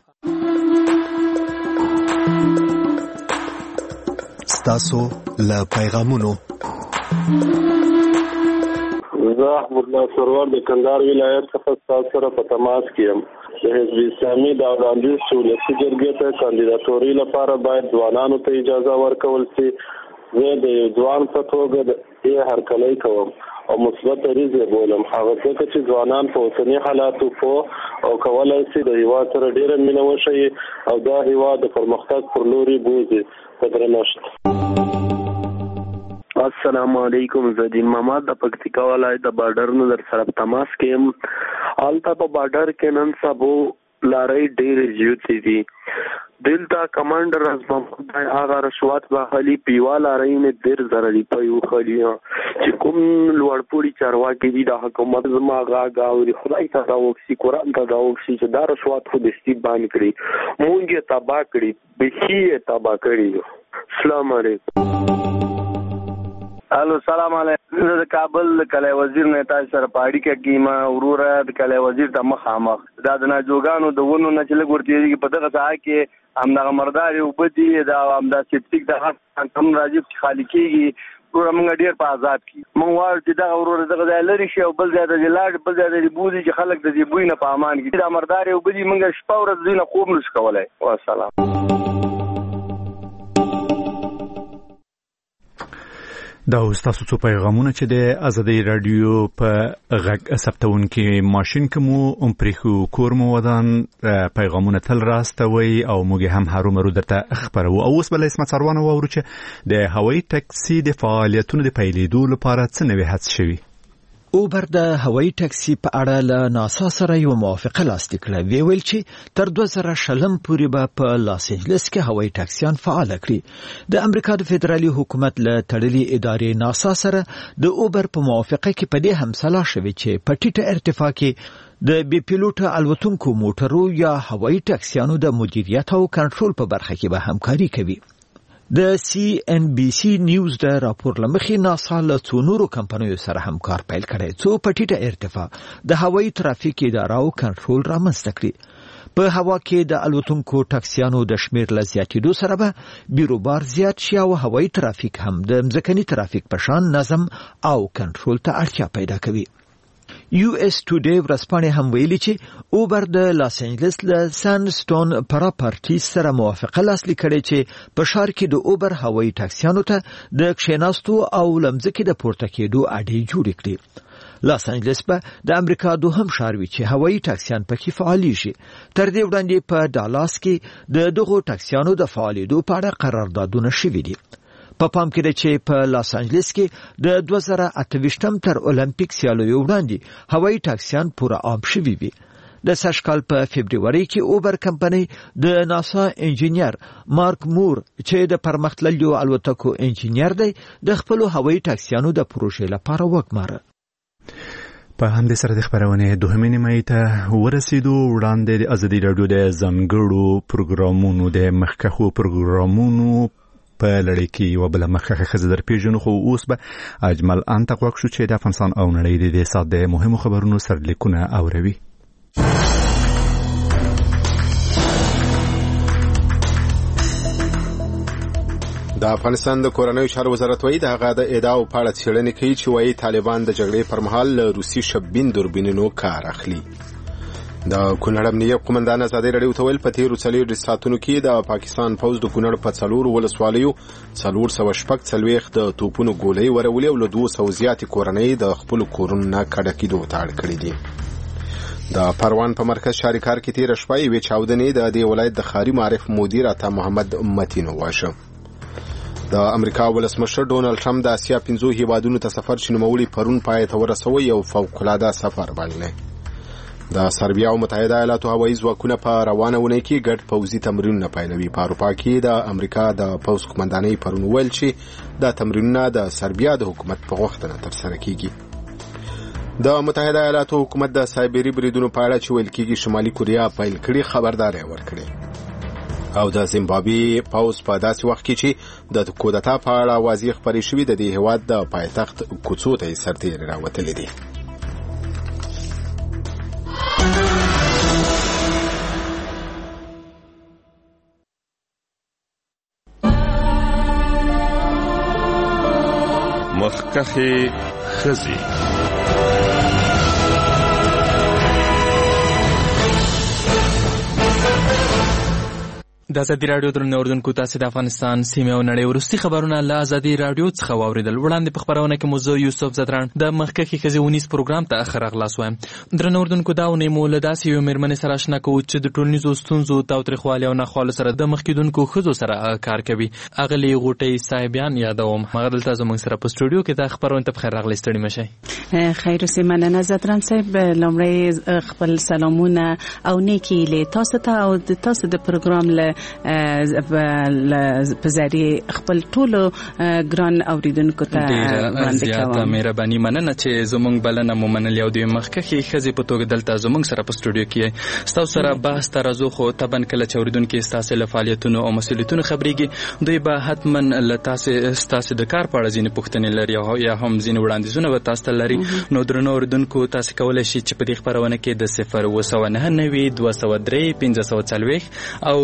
ستاسو له پیغامونو زه احمد الله سرور د کندهار ولایت څخه تاسو سره په تماس کې یم. د حزب اسلامي د وړاندیز سولتي جرګې ته کاندیداتوري لپاره باید ځوانانو ته اجازه ورکول شي. زه د ځوان په توګه د هرکلی کوم او مثبت ریزه بولم هغه څه چې ځوانان په اوسني حالاتو په او کولای شي د هیواد سره ډیره مینه وشي او دا هیواد د پرمختګ پر لوري بوځي. پدرنشت السلام علیکم. زدین محمد د پکتیکا ولایت د بارډر نو در سره تماس کې آلتا په بارډر کې نن سبو لارې ډېرې زیاتې دي. دلته کمانډر از محمد هغه رشوت واخلي پیواله رینه ډېر ضرري پيو خالي چې کوم لوړپوړي چارواکي دي د حکومت زما غاغا او خدای ته دا وکسي قرآن ته دا وکسي چې دا رشوت خو د ستی باندې کړی مونږه تبا کړی به تبا کړی. السلام علیکم. الو سلام علیکم. زه د کابل کله وزیر نه تاسو سره پاړی کې کیما وروره د کله وزیر ته مخامخ دا د ناجوګانو د ونو نه چې لګورتي په دغه ځای کې همدغه مرداري وبدي دا همدا سپټیک د هر کم راجب خالی کیږي ورو موږ ډیر په آزاد کی موږ وایو چې دا وروره دغه ځای لري شي او بل ځای د لاړ بل ځای د بوزي چې خلک د دې بوی نه په امان کې دا مرداري وبدي موږ شپه ورځ دینه خوب نش کولای. والسلام. دا تاسو څو پیغامونه چې د ازادي رادیو په غږ ثبتونکو ماشين کومو ام پرخو کورمو ودان پیغامونه تل راستوي او موږ هم هرومرو درته خبرو او اوس بل اسمت سروانه وورو چې د هوایي ټاکسي د فعالیتونو د پیلېدو لپاره څه نوې هڅې شوي. اوبر د هوایي ټاکسي په اړه له ناسا سره یو موافقه لاسلیک کړه. وی ویل چې تر دوه زره شلم پورې به په لاس انجلس کې هوایي ټاکسیان فعال کړي. د امریکا د فدرالي حکومت له تړلې ادارې ناسا سره د اوبر په موافقه کې په دې همسلا شوی چې په ټیټه ارتفاع کې د بي پیلوټ الوتونکو موټرو یا هوایي ټاکسیانو د مدیریت او کنټرول په برخه کې به همکاري کوي. د سی ان بي سي نیوز د راپور لمخې ناسا له څو نورو کمپنیو سره همکار پیل کړی څو په ټیټه ارتفاع د هوایي ترافیک اداره او کنټرول رامنځته کړي. په هوا کې د الوتونکو ټاکسیانو د شمیر له زیاتېدو سره به بیروبار زیات شي او هوایي ترافیک هم د ځمکني ترافیک په شان نظم او کنټرول ته اړتیا پیدا کوي. یو اس ټوډے ورځپاڼې هم ویلي چې اوبر د لاس انجلس له سانډسټون پراپرټیز سره موافقه لاسلیک کړې چې په ښار کې د اوبر هوایي ټاکسیانو ته د کښېناستو او لمځکې د پورته کېدو اډې جوړې کړي. لاس انجلس به د امریکا دوهم ښار وي چې هوایي ټاکسیان پکې فعالیږي. تر دې وړاندې په ډالاس کې د دغو ټاکسیانو د فعالېدو په اړه قراردادونه شوي دي. په پام کې ده چې په لاس انجلس کې د دوه زره اته ویشتم تر اولمپیک سیالیو وړاندې هوایي ټاکسیان پوره عام شوي وي. د سږ کال په فبروري کې اوبر کمپنۍ د ناسا انجینیر مارک مور چې د پرمختللو الوتکو انجینیر دی د خپلو هوایي ټاکسیانو د پروژې لپاره وګماره. په همدې سره د خبرونه دوهمې نیمایي ته ورسېدو. وړاندې د ازادي رادیو د ځانګړو پروګرامونو د مخکښو پروګرامونو په لړۍ کې یو بل مخکښه ښځه در پیژنو خو اوس به اجمل انتق وک شو چې د افغانستان او نړۍ د سات د مهمو خبرونو سرلیکونه اوروي. د افغانستان د کورنیو چارو وزارت وایي د هغه د ادعاو په اړه څېړنې کوي چې وایي طالبان د جګړې پر مهال له روسي شبین دوربینونو کار اخلي. د کونړ امنیه قومندان ازادي رادیو ته ویل په تیرو څلورو ساعتونو کې د پاکستان پوځ د کونړ په څلورو ولسوالیو څلور سوه شپږ څلوېښت د توپونو ګولۍ ورولې او له دوه سوه زیاتې کورنۍ د خپلو کورونو نه کډه کېدو ته اړ کړي دي. د پروان په مرکز شاریکار کې تېره شپه یوې چاودنې د دې ولایت د ښاري معارف مدیر عطا محمد متین وواژه. د امریکا ولسمشر ډونالډ ټرمپ د اسیا پنځو هیوادونو ته سفر چې نوموړي پرون پای ته ورسوي یو فوق‌العاده سفر بللی. د سربیا او متحده ایالاتو هوایي ځواکونه په روانه ونې کې ګډ پوځي تمرینونه پیلوي. په اروپا کې د امریکا د پوځ قومندانۍ پرون ویل چې دا تمرینونه د سربیا د حکومت په غوښتنه ترسره کیږي. د متحده ایالاتو حکومت د سایبری بریدونو په اړه چې ویل کېږي شمالي کوریا پیل کړي خبرداري ورکړي او د زیمبابوې پوځ په داسې وخت کې چې د کودتا په اړه واضح خبرې شوې د دې هیواد د پایتخت کوڅو ته سرتېري راوتلي دي. مخکخي خزي د ازادي رادیو درنو اوریدونکو تاسو د افغانستان سیمه او نړۍ ورستي خبرونه له ازادي رادیو څخه واوریدل. وړاندې په خبرونه کې موضوع یوسف زدران د مخکخي خزيونیز پروګرام ته اخر اغلاس وایم. درنو اوریدونکو دا ونې مول داسې یو مرمنې سره آشنا کوو چې د ټولنیزو ستونزو تاوتریخوالي او ناخوالو سره د مخکیدونکو خزو سره کار کوي. اغلی غوټي صاحبان یادوم هغه دلته زموږ سره په سټوډیو کې د خبرونه ته بخیر راغلی ستړي مشي. خیر اوسې مننه زدران صاحب. لومړی خپل سلامونه او نیکی له تاسو ته او د تاسو د پروګرام له په ذریعه خپل ټولو ګران اوریدونکو ته وړاندې کوم. زیاته مهرباني مننه چې زموږ بلنه مو منلې او د مخکخي خزي په توګه دلته زموږ سره په سټوډیو کې ستاسو سره بحث ترازو خو تبن کله چې اوریدونکو ستاسو له فعالیتونو او مسولیتونو خبريږي دوی به حتما له تاسو ستاسو د کار په اړه ځینې پوښتنې لري او یا هم ځینې وړاندیزونه به تاسو ته لري. نو درنو اوریدونکو تاسو کولای شئ چې په دې خبرونه کې د صفر اوه سوه نهه نوي دوه سوه درې پنځه سوه څلوېښت او صفر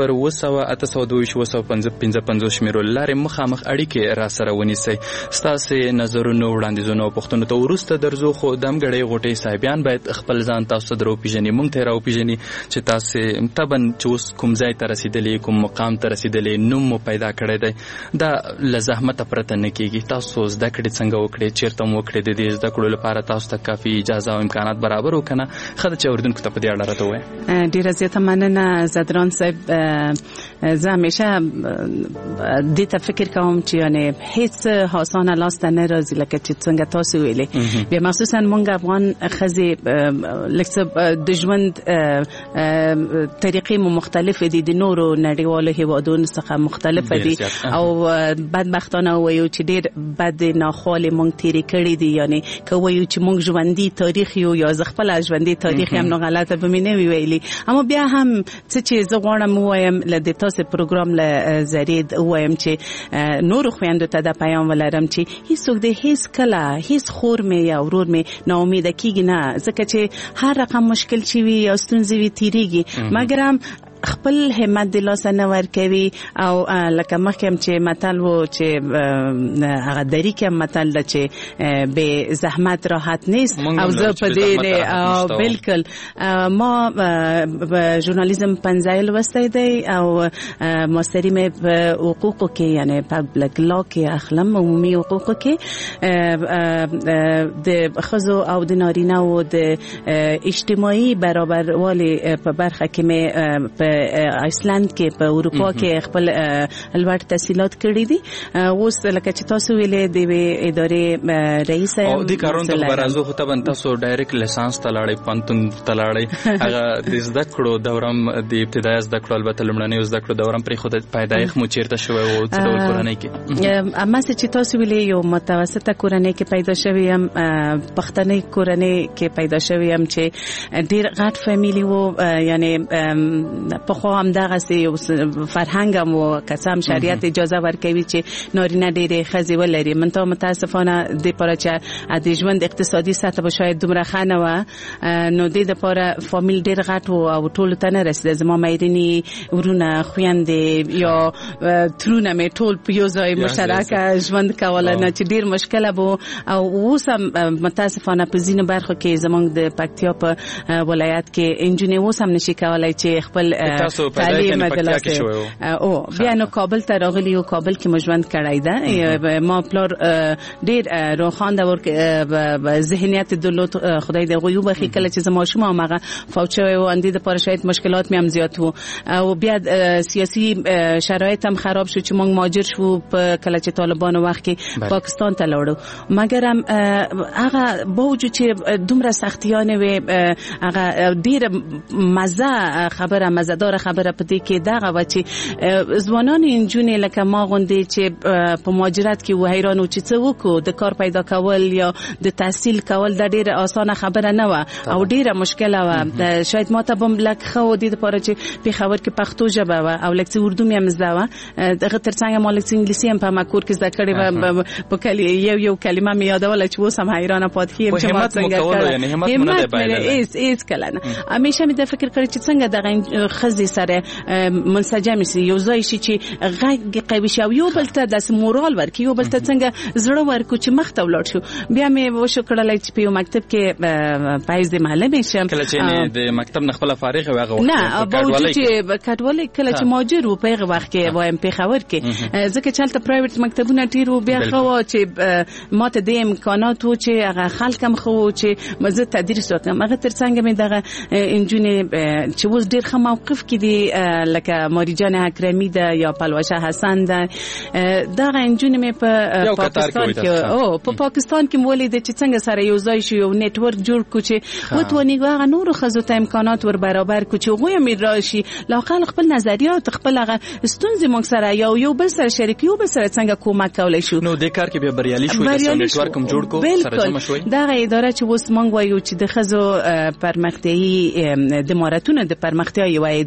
صفر اوه سوه اته سوه دوه ویشت اوه سوه پنځه پنځوس شمیرو له لارې مخامخ اړیکې را سره ونیسئ. ستاسې نظرونو وړاندیزونو او پوښتنو ته وروسته درځو، خو د همګړۍ غوټۍ صاحبیان باید خپل ځان تاسو ته در وپېژني، موږ ته یې را وپېژني چې تاسې طبعا چې اوس کوم ځای ته رسېدلي، کوم مقام ته رسېدلي، نوم مو پیدا کړی دی. دا له زحمته پرته نه کېږي. تاسو زده کړې څنګه وکړې، چېرته مو وکړې، د دې زده کړو لپاره تاسو ته کافي اجازه او امکانات برابر و که نه؟ ښه ده چې اورېدونکو ته په دې اړه راته ووایه. ډېره زیاته مننه زدران صاحب. زه همیشه دې ته فکر کوم چې یعنې هېڅ اسانه لاسته نه راځي، لکه چې څنګه تاسو ویلې. بیا مخصوصا موږ افغان ښځې لږ څه د ژوند طریقې مو مختلفې دي، د نورو نړیوالو هېوادونو څخه مختلفه دي، او بدبختانه وایو چې ډېر بد ناخوالې موږ تېرې کړي دي. یعنې که وایو چې موږ ژوندي تاریخ یو، یا زه خپله ژوندي تاریخ یم، نو غلطه به مې نه وي ویلي. اما بیا هم څه چې زه غواړم ووایم له د تاسې پروګرام له ذریعې ووایم چې نورو خویندو ته دا پیام ولرم چې هېڅوک د هېڅ کله هېڅ خور مې یا ورور مې ناامیده کېږي نه، ځکه چې هر رقم مشکل چې وي یا ستونزې وي تېرېږي، مګر هم خپل همت د لاسه نه ورکوي. او لکه مخکې هم چې متل و چې هغه دري کې هم متل ده چې بې زحمت راحت نیست، او زه په دې بالکل ما ژورنالیزم پنځه لوستی دی او ماستري مې په حقوقو کې یعنی پبلک لا کې اخلم، عمومي حقوقو کې د ښځو او د نارینه‌و د اجتماعي برابروالي په برخه کې مې آیسلند کې په اروپا کې خپل لوړ تحصیلات کړي دي. اوس لکه چې تاسو ویلې د ادارې رئیس او د کارون ته برازو خو ته تاسو ډایرکټ لیسانس ته لاړې، پانتون ته لاړې، هغه د زده کړو دورم د ابتدایي زده کړو البته لومړنۍ زده کړو دورم پرې خو د پیدایښت مو چیرته شوی و، څه ډول کورنۍ کې؟ اما چې تاسو ویلې یو متوسطه کورنۍ کې پیدا شوی یم، پښتني کورنۍ کې پیدا شوی یم چې ډېر غټ فامیلی و، یعنی په خو هم دغه سي فرهنګ مو قسم شریعت اجازه ورکوي چې نارینه ډېرې ښځې ولري. من ته متاسفانه د پاره چې د ژوند اقتصادي سطح به شاید دومره ښه نه وه، نو د دې لپاره فامیل ډېر غټ و او ټولو ته نه رسېده. زما مېرمنې، ورونه، خویندې یا ترونه مې ټول په یو ځای مشترکه ژوند کوله، نه چې ډېر مشکله به. او اوس هم متاسفانه په ځینو برخو کې زموږ د پکتیا په ولایت کې انجونې اوس هم نشي کولی چې خپل تعلیم دلاسه او بیا نو کابل ته راغلی او کابل کې مجوند کړای ده. ما پلار ډیر روخانده ور ذهنیت دولت خدای دې غویو بخي کله چې زما شوم هغه فوچو او اندې د پر شاید مشکلات مې هم زیات وو، او بیا سیاسي شرایط هم خراب شو چې موږ مهاجر شو په کله چې طالبانو وخت کې پاکستان ته لاړو. مګر هم هغه باوجود چې دومره سختیانه وي، هغه ډیر مزه خبره مزدار خبره پدې کې دغه و چې ځوانان انجونې لکه ما غوندې چې په مهاجرت کې و حیران و چې څه وکړو، د کار پیدا کول یا د تحصیل کول د ډیره اسانه خبره نه و او ډیره مشکله و. شاید ما ته بم لک خو د لپاره چې په خبر کې پښتو ژبه و او لکه اردو مې هم زده و، دغه ترڅنګ ما لکه انګلیسي هم په مکور کې زده کړې و، په کلی یو یو کلمه مې یادول چې اوس هم حیرانه پات کیم چې ما څنګه کړم. همت مې ایس ایس کله نه همیشه مې د فکر کړی چې څنګه دغه خزي سره منسجم شي، یو ځای شي چې غږ قوي شي او یو بل ته د مورال ورکړي، یو بل ته څنګه زړه ورکو چې مخ ته ولاړ شو. بیا مې وشو کړلای چې په یو مکتب کې پایز د محله مې شم، کله چې د مکتب نه خپل فارغ وغه وخت نه باوجود چې کډوالي کله چې ماجر و په هغه وخت کې وایم په خبر کې ځکه چې تل پرایویټ مکتبونه ډیر و، بیا خو چې ماته د امکانات و چې هغه خلک هم خو چې مزه تدریس وکم، هغه ترڅنګ مې دغه انجونې چې اوس ډیر ښه موقف کې دي لکه ماریجان اکرمی ده یا پلوشه حسن ده، دغه انجونې مې په پاکستان کې او په پاکستان کې مولید چې څنګه سره یو ځای شو، یو نت ورک جوړ کو چې وتونی هغه نور خزو ته امکانات ور برابر کو چې غوی مې راشي لاقل خپل نظریات خپل هغه ستونزې موږ سره یو یو بل سره شریک یو بل سره څنګه کومک کولای شو. نو د کار کې به بریالي شو، د نت ورک هم جوړ کو سره جمع شوي. دغه اداره چې اوس موږ وایو چې د خزو پرمختیايي د ماراتون د پرمختیا یو اداره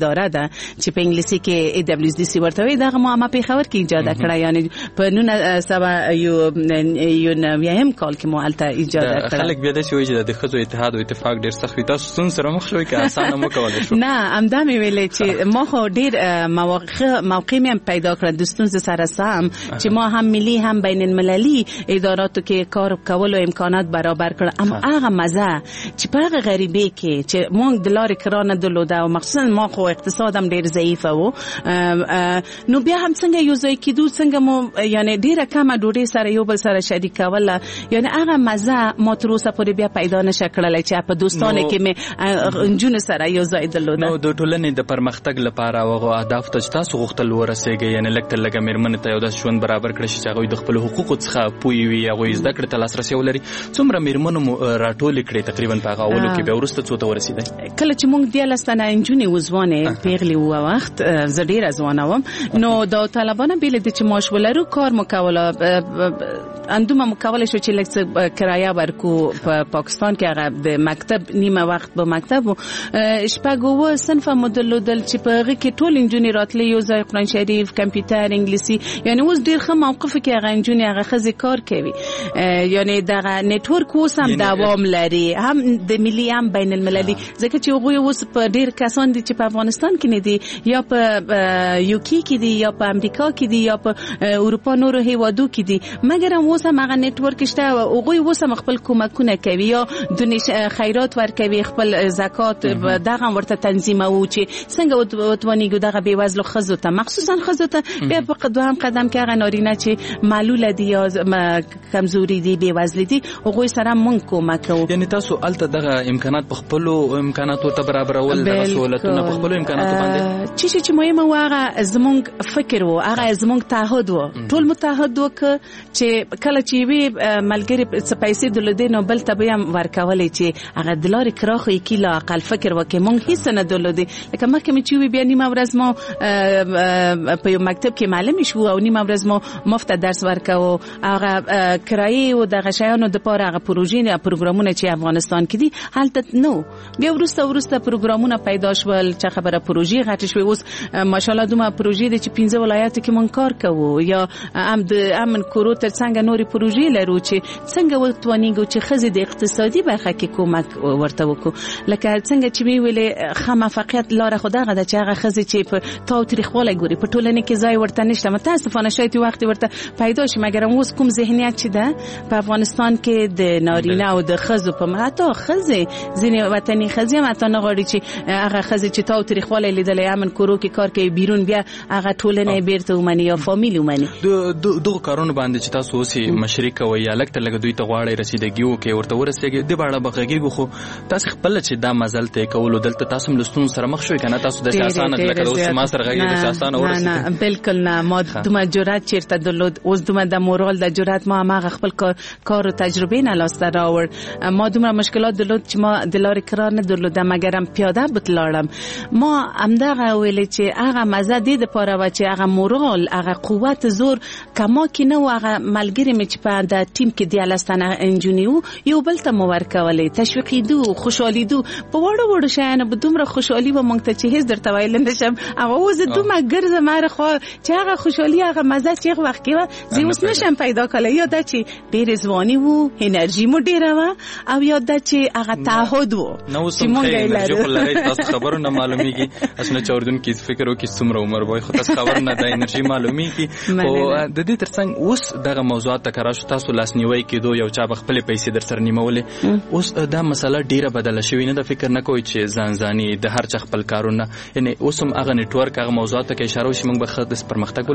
اداره ده چې په انګلیسي کې ای دبلیو ډی سی ورته وي دغه ما په خبر کې ایجاد کړه یعنی په نونه سبا یو یو نویم کال کې مو الته ایجاد کړه. خلک بیا د شوی چې د خزو اتحاد او اتفاق ډیر سخت وي تاسو څون سره مخ شوي که اسانه مو کولای شو؟ نه امدا مې ویلې چې ما خو ډیر مواقع موقع مې پیدا کړ د ستونزې سره سم چې ما هم ملي هم بین المللي اداراتو کې کار کولو امکانات برابر کړ. اما هغه مزه چې په هغه غریبۍ کې چې مونږ د لارې کرانه درلوده او مخصوصا ما خو اقتصادم ډیر ضعیفه و نو بیا هم څنګه یو ځای کېدو څنګه مو یعنی ډیره کمه ډوډۍ سره یو بل سره شریکوله یعنی هغه مزه ما تر اوسه پورې بیا پیدا نشه کړلی چې په دوستانه کې مې نجونو سره یو ځای درلوده. نو د ټولنې د پرمختګ لپاره هغه اهداف ته چې تاسو غوښتل ورسېږئ یعنی لږ تر لږه مېرمنې ته یو داسې ژوند برابر کړئ چې هغوی د خپلو حقوقو څخه پوه وي هغوی زده کړې ته لاسرسی ولري څومره مېرمنو مو راټولې کړې تقریبا په هغه اولو کې بیا وروسته څو ته ورسېدئ؟ کله چې موږ دیارلس تنه نجونې وو ځوانې پیغلې وو وخت زه ډېره ځوانه وم نو دا طالبانه بې له دې چې معاش ولرو کار مو کوله اندومه مو کولی شو چې لږ څه کرایه ورکو په پاکستان کې هغه د مکتب نیمه وخت به مکتب و شپږ اووه صنفه مو درلودل چې په هغې کې ټول نجونې راتلې یو ځای قرآن شریف کمپیوټر انګلیسي یعنی اوس ډېر ښه موقف کې هغه نجونې هغه ښځې کار کوي یعنی دغه نیټورک اوس هم دوام لري هم د ملي هم بین المللي ځکه چې هغوی اوس په ډېر کسان دي چې په افغانستان کې نه دي یا په یوکي کې دي یا په امریکا کې دي یا په اروپا نورو هیوادو کې دي مګر هم اوس هم هغه نیټورک شته او هغوی اوس هم خپل کومکونه کوي یا خیرات ورکوي خپل زکات دغه ورته تنظیموي چې څنګه وتوانیږو دغه بېوزلو ښځو ته مخصوصا ښځو ته بیا په دوهم قدم کې هغه نارینه چې معلوله دي یا کمزوري دي بېوزلي دي هغوی سره موږ کومک کوو. یعنی تاسو هلته دغه امکانات په خپلو امکاناتو ته برابرول دغه سهولتونه په خپلو امکاناتو باندې چې چې مهمه و هغه زموږ فکر و هغه زموږ تعهد و ټول متحد وکړه چې کله چې یوې ملګرې څه پیسې درلودې نو بل ته به یې هم ورکولې چې هغه د لارې کرا خو یې لا اقل فکر وکړي موږ هېڅ نه درلودې لکه مخکې مې چې وي بیا نیمه ورځ ما په یو مکتب کې معلمې شو او نیمه ورځ ما مفته درس ورکوو هغه کرایې و دغه شیانو دپاره هغه پروژې پروګرامونه چې افغانستان کې دي هلته نو بیا وروسته وروسته پروګرامونه پیدا شول چې خبره پروژې غټې شوې اوس ماشاءالله دومره پروژې دي چې پنځه ولایاتو کې موږ کار کوو یا هم د امن کورو تر څنګ نورې پروژې لرو چې څنګه وتوانیږو چې ښځې د اقتصادي برخه کې کومک ورته وکړو لکه څنګه چې مې ویلې ښه موفقیت لاره خو دغه ده چې هغه ښځې چې په تاوتریخوالی ګوري په ټولنه کې ځای ورته نشته متاسفانه شاید وخت ورته پیدا شي مګر اوس کوم ذهنیت چې ده په افغانستان کې د نارینه او د ښځو په حتی ښځې ځینې وطني ښځې هم حتی نه غواړي چې هغه ښځې چې تاوتریخوالی لیدلی امن کورو کې کار کوي بیرون بیا هغه ټولنه یې بیرته ومني یا فامیل ومني. دغو کارونو باندې چې تاسو اوس یې مشري کوئ یا لږ تر لږه دوی ته غواړئ رسیدګي وکړئ ورته ورسېږئ دې په اړه به غږېږو خو تاسې خپله چې دا مزل طی کولو دلته تاسو هم له ستونزو سره مخ شوئ که نه تاسو داسې اسانه لکه اوس ما سره غږېږئ داسې اسانه ورسېږئ؟ نه نه بلکل نه ما دومره جرأت چېرته درلود اوس دومره د مورال د جرأت ما هماغه خپل کار و تجربې نه لاسته راوړ ما دومره مشکلات درلود چې ما د لارې کرار نه درلودم مګر هم پیاده بتلاړم ما همدغه ویلې چې هغه مزه دې دپاره وه چې هغه مورال هغه قوت زور کما کې نه و هغه ملګري مې چې په د ټیم کې دیارلس تنه نجونې وو یو بل ته مو ورکولې تشویقېدو خوشحالېدو په وړو وړو شیانو به دومره خوشحالي به موږ ته چې هېڅ درته ویلی نه شم هغه اوس زه دومره ګرځم هره خوا چې هغه خوشحالي هغه مزه چې هغه وخت کې وه زه اوس نشم پیدا کولی یا دا چې ډېرې ځواني وو انرژي مو ډېره وه او یا دا چې هغه تعهد و چې موږ یې لرو. تاسو خبرو نه معلومیږي اسنه چې اردن کې فکر وکړي څومره عمر وای خو تاسو خبر نه د انرژي معلومیږي خو د دې ترڅنګ اوس دغه موضوعات ته کرا شو تاسو لاسنیوي کېدو یو چا به خپل پیسې در سره نیمولې اوس دا مسله ډیره بدله شوې نه د فکر نه کوي چې ځان ځاني د هر چا خپل کارونه یعنی اوس هم هغه نیټورک هغه موضوعات ته اشاره وشي موږ به ښه پرمختګ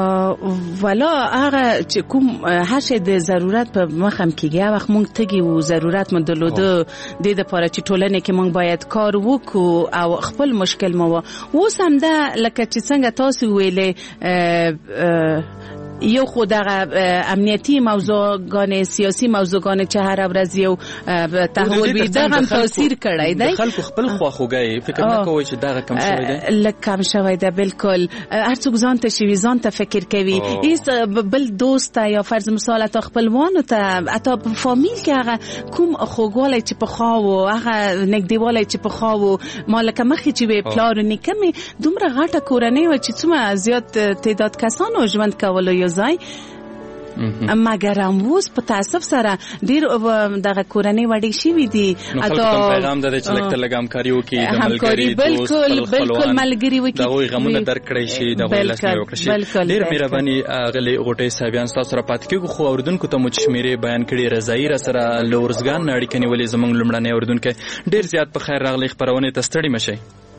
ولرو والا هغه چې کوم هر شی د ضرورت په مخ هم کېږي هغه وخت موږ تږي وو ضرورت مو درلوده دې دپاره چې ټولنې کې موږ باید کار وکړو او خپل مشکل مو اوس هم ده لکه چې څنګه تاسو ویلې یو خو دغه امنیتي موضوعګان سیاسي موضوعګان چې هر ورځ یو تحول وي دغه تاثیر کړی دی خلکو خپل خواخوږي فکر نه کوي چې دغه کم شوی دی لکه کم شوی دی بالکل هر څوک ځان ته شي ځان ته فکر کوي هیڅ بل دوست یا فرض مثال ته خپلوان ته اته په فامیل کې هغه کوم خوګواله چې په خواو هغه نګدیواله چې په خواو مالک مخې چې به پلار نه کمی دومره غټه کورنۍ و چې څومره زیات تعداد کسانو ژوند کولو یو ځای مګر هم اوس په تاسف سره ډیر دغه کورنۍ وړي شي دي اته پیغام د چې لکه لګام کاریو کې د ملګری بالکل بالکل ملګری وکي دغه غمونه درکړی شي دغه لاسنه وکړي شي ډیر مهرباني غلي غټي صاحبان تاسو سره پات کېږي خو اوردونکو ته مشمیره بیان کړي رضای را سره لورزګان اړیکې نیولې زمنګ لمړنۍ اوردونکو ډیر زیات په خیر راغلي خبرونه تستړي مشي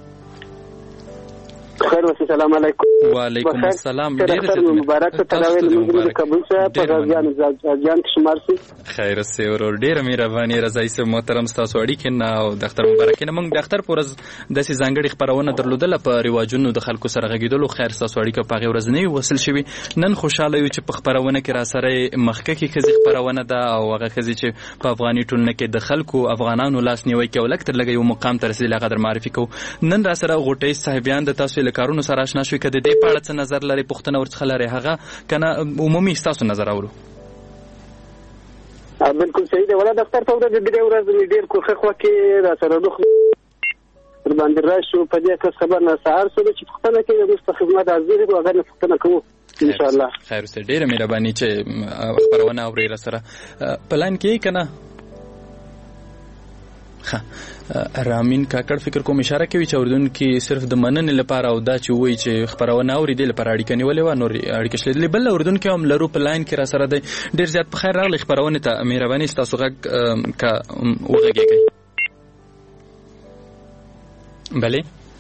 خیر وسی سلام علیکم وعلیکم السلام ډیر مبارک ته تراویل موږ قبول شه په غزيان ځان شمار سي خیر سي ورور ډیر مهرباني رضای سي محترم تاسو اړیکې نه او د اختر مبارک نه موږ د اختر پورز د سي ځانګړي خبرونه درلودل په ریواجونو د خلکو سره غږیدلو خیر تاسو اړیکه په غوړز نه وصل شوی نن خوشاله یو چې په خبرونه کې را سره مخکې کې خزي خبرونه ده او هغه خزي چې په افغاني ټولنه کې د خلکو افغانانو لاس نیوي کې ولکتر لګي یو مقام تر رسیدل غدر معرفي کو نن را سره غټي صاحبان د تاسو کارونو سره آشنا شوي کده دې په اړه څه نظر لري پښتنه ورڅخه لري هغه کنه عمومي تاسو نظر اورو بالکل صحیح دی ولا دفتر ته ورځ ډېر ورځ ډېر کوخه خو کې را سره دوخ پر باندې راشو په دې کې خبر نه سهار سره چې پښتنه کې د مستخدمات حاضر او هغه پښتنه کوو ان شاء الله خیر ستاسو ډېر مهرباني چې خبرونه اوري را سره پلان کې کنه رامین کاکړ فکر کوم اشاره کوي چې اردن کې صرف د مننې لپاره او دا چې وایي چې خبرونه اوري د لپاره اړیکه نیولې و نور اړیکه شلې بل اردن کې هم لرو په لاین کې را سره دی ډیر زیات په خیر راغلی خبرونه ته مهرباني تاسو غږ کا وغږیږئ بله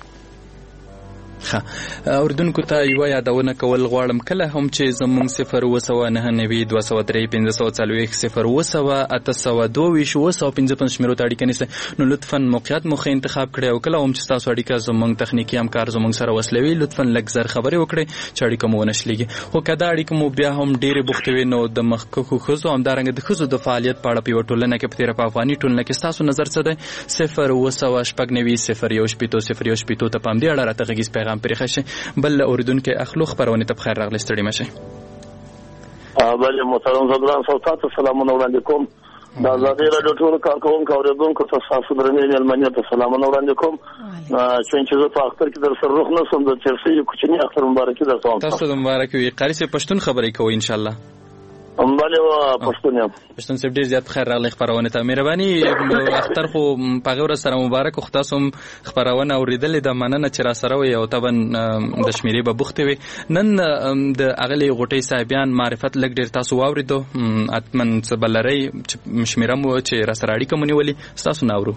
اردوونکو ته یو یادونه کول غواړم کله هم چې زموږ صفر وسوه نه نوي دوه سوه درې پنځه سوه څلوېښت صفر وسوه اته سوه دوه ویشت اووه سوه پنځه پنځه شمیرو ته اړیکه نیسئ نو لطفا موقعیت مو ښه انتخاب کړئ او کله هم چې ستاسو اړیکه زموږ تخنیکي همکار زموږ سره وصلوي لطفا لږ زر خبرې وکړئ چې اړیکه مو ونه شلېږي خو که دا اړیکه مو بیا هم ډېرې بوختې وي نو د مخکښو ښځو همدارنګه د ښځو د فعالیت په اړه په یوه ټولنه کې په تېره په افغاني ټولنه کې ستاسو نظر څه دی صفر اووه سوه شپږ نوي صفر یو شپېتو صفر یو شپېتو ته په همدې اړه راته غږیز پیغام پرېښی شئ بل اوریدونکو اخلو خبرونه ته بخیر راغلی ستړي مشه بله محترم زدران سلطات سلامونه وړاندې کوم د ازادي راډیو ټول کارکونکو اوریدونکو ته تاسو درنې مېلمنې ته سلامونه وړاندې کوم چې زه په اختر کې در سره روح نسم د چرسي کوچنی اختر مبارکي درته وایم تاسو د مبارک وي قاری سي پښتون خبرې کوي ان شاء الله ام بله وا پښتون یم پښتون سپ ډیر زیات خیر راغلی خبرونه ته مهرباني اختر خو په غوړ سره مبارک خو تاسو خبرونه اوریدل د مننه چې را سره وي او تبن د شمیرې به بوختي وي نن د اغلی غټي صاحبان معرفت لګ ډیر تاسو واوریدو اتمن سبلری شمیره مو چې را سره اړیکه مونږ ولي تاسو ناورو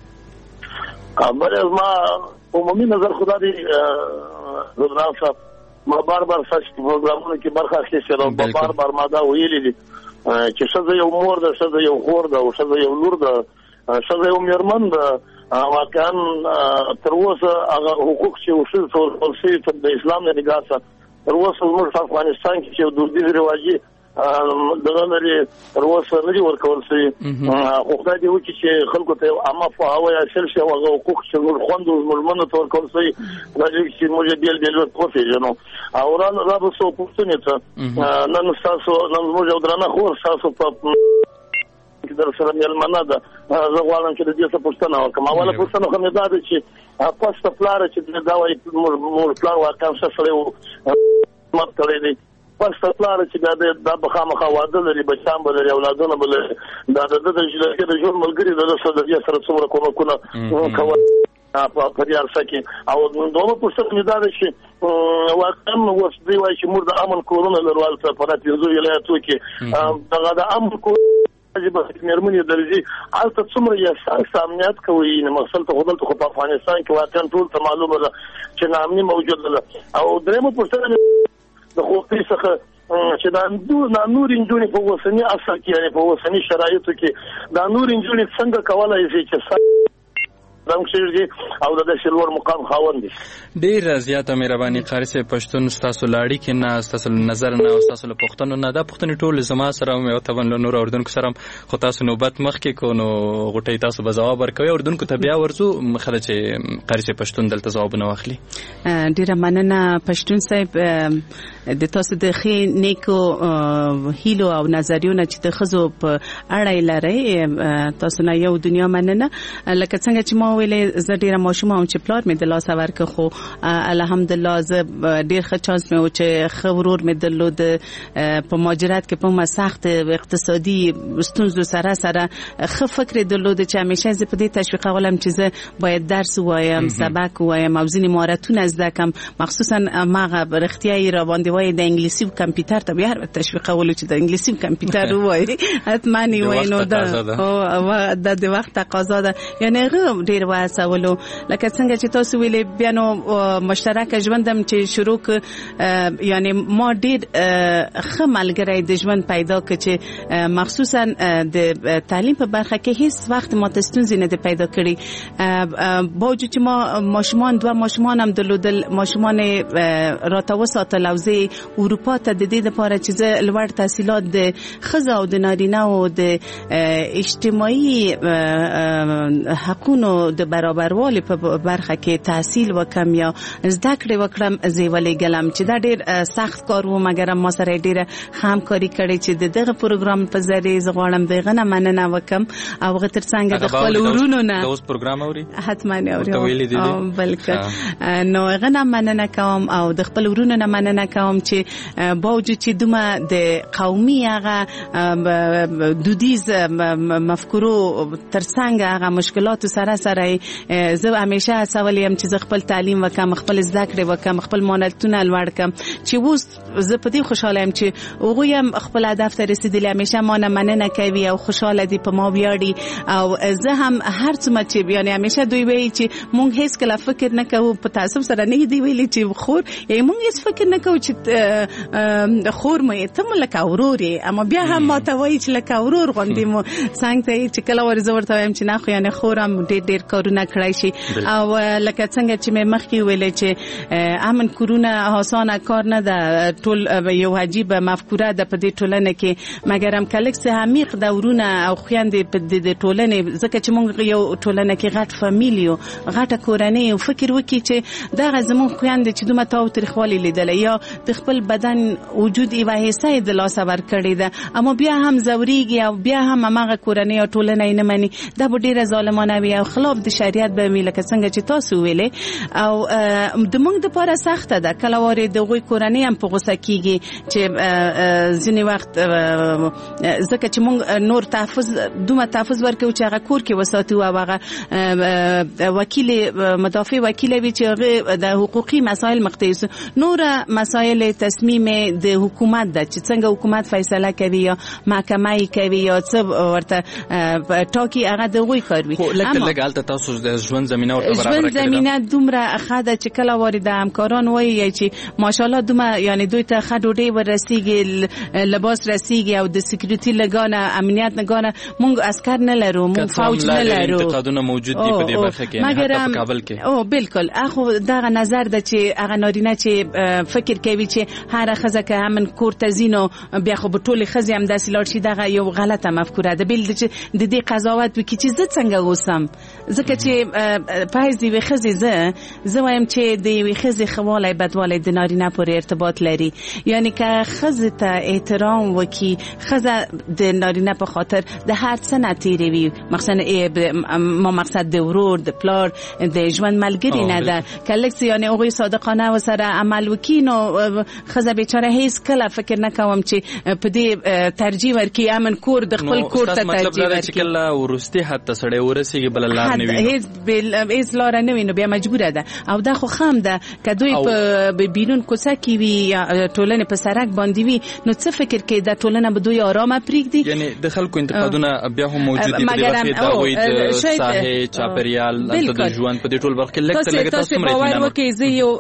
بله ما عمومي نظر خدا دې زدران صاحب ما بار بار سچ پروګرامونو کې برخه اخیستې ده په بار بار ما دا ویلي دي چې ښځه یو مور ده ښځه یو خور ده او ښځه یو لور ده ښځه یو مېرمن ده واقعا تر اوسه هغه حقوق چې ښځو ته ورکړل شوي د اسلام د نګاه څخه تر اوسه زموږ په افغانستان کې چې دودیز رواجي دغه لري تر اوسه نه دي ورکول شوي خو خدای دې وکړي چې خلکو ته عامه پوهاوی حاصل شي او هغه حقوق چې زموږ خویندو زموږ ته ورکول شوي خدای دې وکړي چې موږ یې بېل بېل وپېژنو او را به څو پوښتنې ته نن ستاسو نن زموږ یو درنه خور ستاسو په کې در سره مېلمنه ده زه غواړم چې د دې څه پوښتنه وکړم اوله پوښتنه خو مې دا ده چې پسته پلاره چې دا وایي موږ پلار واقعا ښه سړی و خدمت کړی دی پسته پلاره چې بیا دا به خامخا واده لري بچیان به لري اولادونه به لري دا د ده د ژوند ملګري د ده سره د دې سره څومره کومکونه کول په دې عرصه کې او دومره پوښتنه مې دا ده چې واقعا اوس دوی وایي چې موږ د امن کورونه لرو هلته په پنځو ولایتو کې دغه د امن کور چې به مېرمنې درځي هلته څومره یې سخت امنیت کوي مقصد ته خو دلته خو په افغانستان کې واقعا ټول ته معلومه ده چې ناامني موجوده ده او درېیمه پوښتنه د خوښۍ څخه چې دا نور نجونې په اوسني عصر کې یعنې په اوسني شرایطو کې دا نور نجونې څنګه کولی شي چې دم شي او د شلور مقام خاوند دي. ډیر زیاته مهرباني قاری صاحب پښتون تاسو لاړی کې نه تاسو نظر نه تاسو له پښتون نه دا پښتون ټول زما سره مې او تبن نور اردن کو سره خو تاسو نوبت مخ کې کو نو غټي تاسو به جواب ورکوي اردن کو ته بیا ورسو مخله چې قاری صاحب پښتون دلته جواب نه واخلي. ډیر مننه پښتون صاحب د تاسو د خې نیکو هیلو او نظریونه چې د خزو په اړه لري تاسو نه یو دنیا مننه. لکه څنګه چې ما ویلې زه ډیره ماشومه هم چې پلار مې د لاس ورکه خو الحمدلله زه ډیر ښه چانس مې و چې خبرور مې درلود په مهاجرت کې په سخت اقتصادي ستونزو سره سره ښه فکر درلود چې همیشه زه په دې تشویقولم چې زه باید درس وایم سبق وایم او ځینې مهارتونه زده کړم مخصوصا ماغه برختیاي را باندې وای د انګلیسي کمپیوټر ته بیا تشویقول چې د انګلیسي کمپیوټر وای حتما نه وای نو دا او د وخت تقاضا ده یعنی غو ډیر واسولو لکه څنګه چې تاسو ویلې بیا نو مشترک ژوندم چې شروع ک یعنی ما ډیر ښه ملګری د ژوند پیدا ک چې مخصوصا د تعلیم په برخه کې هیڅ وخت ما تستونزې نه پیدا کړې باوجود چې ما ماشومان دوه ماشومان هم درلودل ماشومان راته وساتل او زه اروپا ته د دې لپاره چې زه لوړ تحصیلات د ښځو او د نارینه او د اجتماعي حقونو د برابروالي په برخه کې تحصیل وکم یا زده کړې وکړم زه ولې ګلم چې دا ډېر سخت کار و مګر ما سره ډېر همکاري کړې چې دغه پروګرام په ذریعه زه غواړم دغه نه مننه وکم او غتر څنګه د خپل ورونو نه د اوس پروګرام اوري حتما اوري بلکې نو هغه نه مننه کوم او د خپل ورونو نه مننه کوم چې باوجود چې دومره د قومي هغه دودیز مفکورو ترڅنګ هغه مشکلات سره سره زه همیشه سوالیم چې خپل تعلیم وکم خپل زده کړې وکم خپل مهارتونه لوړ کم چې اوس زه په دې خوشاله یم چې هغوی هم خپل هدف ته رسیدلی همیشه ما نه مننه کوي او خوشاله دي په ما ویاړي او زه هم هر څومره چې یعنی همیشه دوی وایي چې مونږ هیڅ کله فکر نه کوو په تعصب سره نه دی ویلي چې خور یې مونږ هیڅ فکر نه کوو چې خور مې ته مو لکه ورور یې اما بیا هم ما ته وایي چې لکه ورور غوندې مو څنګه ته چې کله ورزه ورته وایم چې نه خو یعنی خور هم ډېر ډېر کارونه کړی شي او لکه څنګه چې مې مخکې ویلې چې امن کورونه آسانه کار نه ده ټول یو عجیب مفکوره ده په دې ټولنه کې مګر هم کلک سه عمیق دورونه او خويندې په دې ټولنه ځکه چې موږ یو ټولنه کې غټ فامیلیو غټه کورنۍ او فکر وکړي چې دا زموږ خويندې چې دومره تاو تاریخوالي لیدل یا د خپل بدن وجود ایوه حصہ د لاس ور کړی ده اما بیا هم زوريږي او بیا هم هغه کورنۍ او ټولنه نه مني دا ډیره ظالمانه وي او خلاف د شریعت به ویل لکه څنګه چې تاسو ویلې او د موږ د لپاره سخته ده کله واره د غوي کورنۍ هم په غوسه کیږي چې ځینې وخت ځکه چې موږ نور تحفظ دومره تحفظ ورکو چې هغه کور کې وساتو او هغه وکیل مدافع وکیل وی چې هغه د حقوقي مسائل مختص نور مسائل تصمیم د حکومت ده چې څنګه حکومت فیصله کوي یا محکمه کوي یا څه ورته ټاکي هغه د غوي کار وي لکه لګالته تاسو د ژوند زمينه ورته برابر کړئ ژوند زمينه دومره خاده چې کله وارد همکاران وایي چې ماشاءالله دومره یعنی دوی ته خډوډي ورسیږي لباس رسیږي او د سکیورټي لګانه امنیت لګانه مونږ عسكر نه لرو مونږ فوج نه لرو انتقادونه موجود دي په دې برخه کې حتی په کابل کې او بالکل اخو دغه نظر د چې هغه نارینه چې فکر کوي چې هر خزه که همن کور تزینو بیا خو په ټوله خزه هم داسې لاړ شي دغه یو غلطه مفکوره ده بل د دې قضاوت وکړي چې زه څنګه اوسم ځکه چې پایز دی خزه زه زه وایم چې د خزه خواله بدواله د نارینه پورې ارتباط لري یعنی که خزه ته احترام وکي خزه د نارینه په خاطر د هر څه نتیری وي مثلا ما مقصد د ورور د پلار د ژوند ملګری نه ده کله یعنی هغه صادقانه و سره عمل وکینو خزه بیچاره هیڅ کله فکر نکوم چې په دې ترجیح ورکي امن کور د خپل کور ته ترجیح ورکي چې کله ورسته حتی سړی ورسیږي بل لار نه وي هیڅ بل هیڅ لار نه ویني بیا مجبوره ده او دا خو خام ده کدوې په بیرون کوڅه کې وي ټولنه په سرک باندې وي نو څه فکر کې دا ټولنه به دوی آرامه پریږدي یعنی د خلکو انتقادونه بیا هم موجود دي په وخت دا وایي د ساحه چاپریال د ژوند په دې ټول وخت کې لکه لکه تاسو مې باور وکړي زه یو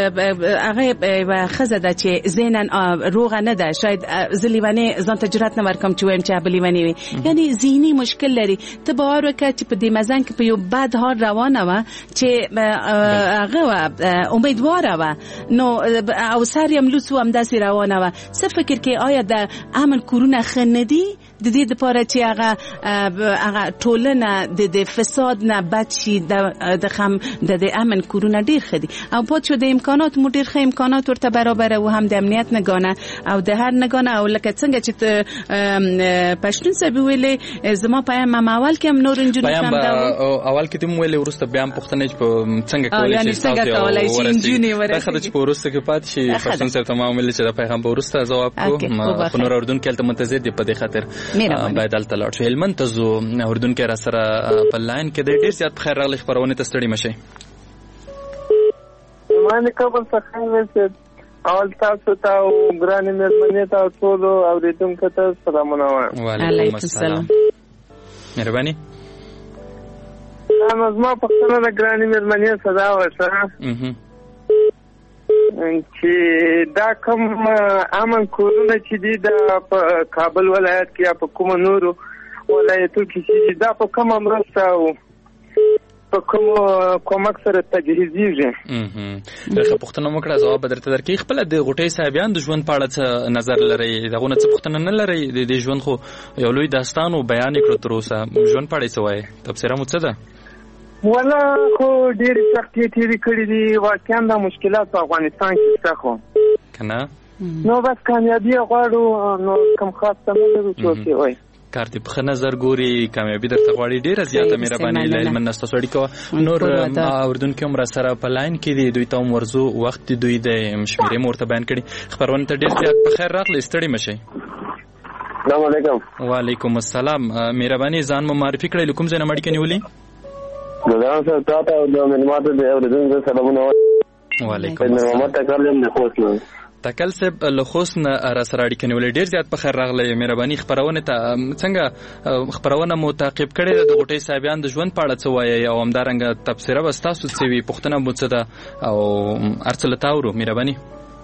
هغه خزه ده چې زینن روغه نه ده شاید زلیوانه ځان تجربه نه ورکم چې وایم چې بلیوانه وي یعنی ذهني مشکل لري ته باور وکړه چې په دې مزن کې په یو بد حال روانه و چې هغه امیدواره و نو او سر یم لوسو هم داسې روانه و. څه فکر کې آیا د امن کورونه ښه نه دي د دې لپاره چې هغه هغه ټولنه د فساد نه بچ شي د خم د امن کورونه ډیر ښه دي او پات شو د امکانات مو ډیر ښه امکانات ورته برابر او هم د امنیت نگانه او د هر نگانه او لکه څنګه چې پښتون سبي ویلې زما پایم ما اول کې هم نور انجونی کم دا اول کې تم ویلې ورسته بیا هم پښتنه چې څنګه کولای شي څنګه کولای شي انجونی ورته دا خدای چې ورسته کې پات شي پښتون سره تمام ویلې چې د پیغام ورسته جواب کو خو نور اردن کې تل منتظر دی په دې خاطر باید دلته لاړ شو. هلمند ته زو اردن کې را سره په لاین کې د ډیر زیات خیر راغلی خبرونه ته ستړي مشي. مانه کوم څه خیر اول تاسو ته او ګرانې مېرمنې ته ټول اوریدونکو ته سلامونه وایم. وعلیکم السلام. مهرباني. انا زما په خپل د ګرانې مېرمنې صدا وشه چې دا کوم امن کورونه چې دي د کابل ولایت کې یا په کوم نورو ولایتو کې چې دا په کومه مرسته او په کوم کومک سره تجهیزیږي. دغه پوښتنه مو کړه ځواب درته درکې. خپل د غټي صاحبان د ژوند په اړه څه نظر لري؟ دغه څه پوښتنه نه لري د ژوند خو یو لوی داستان او بیان کړو تر اوسه ژوند په اړه څه وایي تفسیر مو څه ده؟ ولا خو ډېر سختي تیری کړی دي واقعا د مشکلات په افغانستان کې شته خو کنه نو بس کامیابی غواړو نو کوم خاص څه نه لرو چې وایي کار دې په نظر ګوري کامیابی درته غواړي ډیره زیاته مهرباني لمن نستو سړی کو نور اردن کې عمر سره په لاین کې دي دوی ته ورزو وخت دوی د مشورې مرته بیان کړي خبرونه ته ډیر زیات په خیر راغلی ستړي مشي. السلام علیکم. وعلیکم السلام. مهرباني ځان مو معرفي کړئ کوم ځای نه مړی کني ولي ګلان سره تاسو د ملماتو د اوریدونکو سلامونه. وعلیکم السلام. محمد تکلم نه خوښ تکل صاحب له خوسن را سره اړیکه نیولې ډیر زیات په خیر راغلی مهرباني خبرونه ته څنګه خبرونه مو تعقیب کړي د غټي صاحبان د ژوند په اړه څه وایي او همدارنګه تفسیره وستاسو څه وی پښتنه مو څه ده او ارڅل تاورو مهرباني.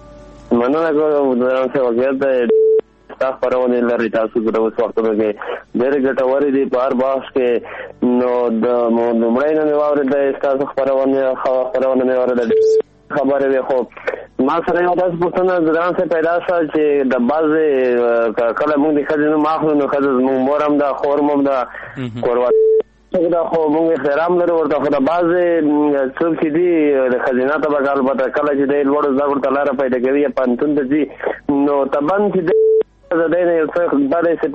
مننه کوم دا څه وګورئ تاسو خبرونه لري تاسو د اوس وختونو کې ډېر ګټورې دي په هر بحث کې نو د لومړی نه واورېدل تاسو خبرونه خبرونه مې واورېدل خبره وي خو ما سره یو تاسو پوښتنه ځان څخه پیدا شوه چې د بعضې کله موږ د ښځې نوم اخلو نو ښځه زموږ مور هم ده خور هم ده کوروا دا خو موږ احترام لرو ورته خو د بعضې څوک چې دي د ښځینه طبقه البته کله چې دی لوړو زده کړو ته لاره پیدا کوي یا پوهنتون ته ځي نو طبعا چې دی د دی نه یو څه دا داسې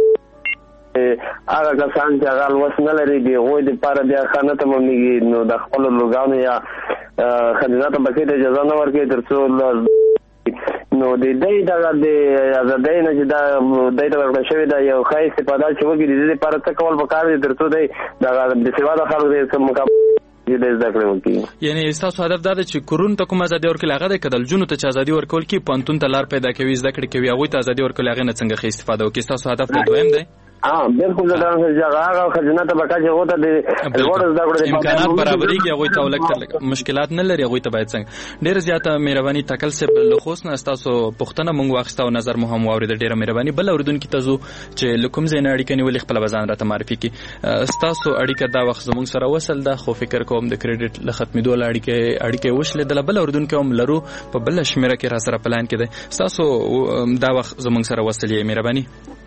پیدا هغه کسان چې هغه لوست نه لري د هغوی دپاره بیا ښه نه تمامېږي نو د خپلو لورګانو یا ښځینه طبقې ته اجازه نه ورکوي تر څو نو د دی دغه د ازادۍ نه چې دا دی ته ورکړل شوې ده یو ښه استفاده چې وکړي د دې لپاره څه کول پکار دي تر څو دی دغه بېسواده خلک دی څه مقابله یعنی تاسو هدف دا ده چې کورونو ته کوم ازادي ورکول هغه د کدلجونو ته چې ازادي ورکول کی پانتون ته لار پیدا کوي زده کړې کوي هغه ته ازادي ورکول هغه نه څنګه ښه استفاده وکړي تاسو هدف ته دویم دی اه بالکل دا څنګه هغه خزانه ته بکا چې وته د لوړ زده کړې امکانات برابرېږي هغه ته ولکتر مشکلات نه لري هغه ته باید څنګه ډېر زیاته مهرباني تکل سه له خوښ نه تاسو پښتنه مونږ واخستو نظر مو هم واورید ډېر مهرباني بل اوردون کې تاسو چې لکم زین اړیکه نیولې خپل بزان راته معرفي کی تاسو اړیکه دا وخت زموږ سره وصل ده خو فکر کوم د کریډټ ل ختمېدو اړیکه اړیکه وشلې د بل اوردون کې هم لرو په بل شمیره کې را سره پلان کې ده تاسو دا وخت زموږ سره وصلې مهرباني.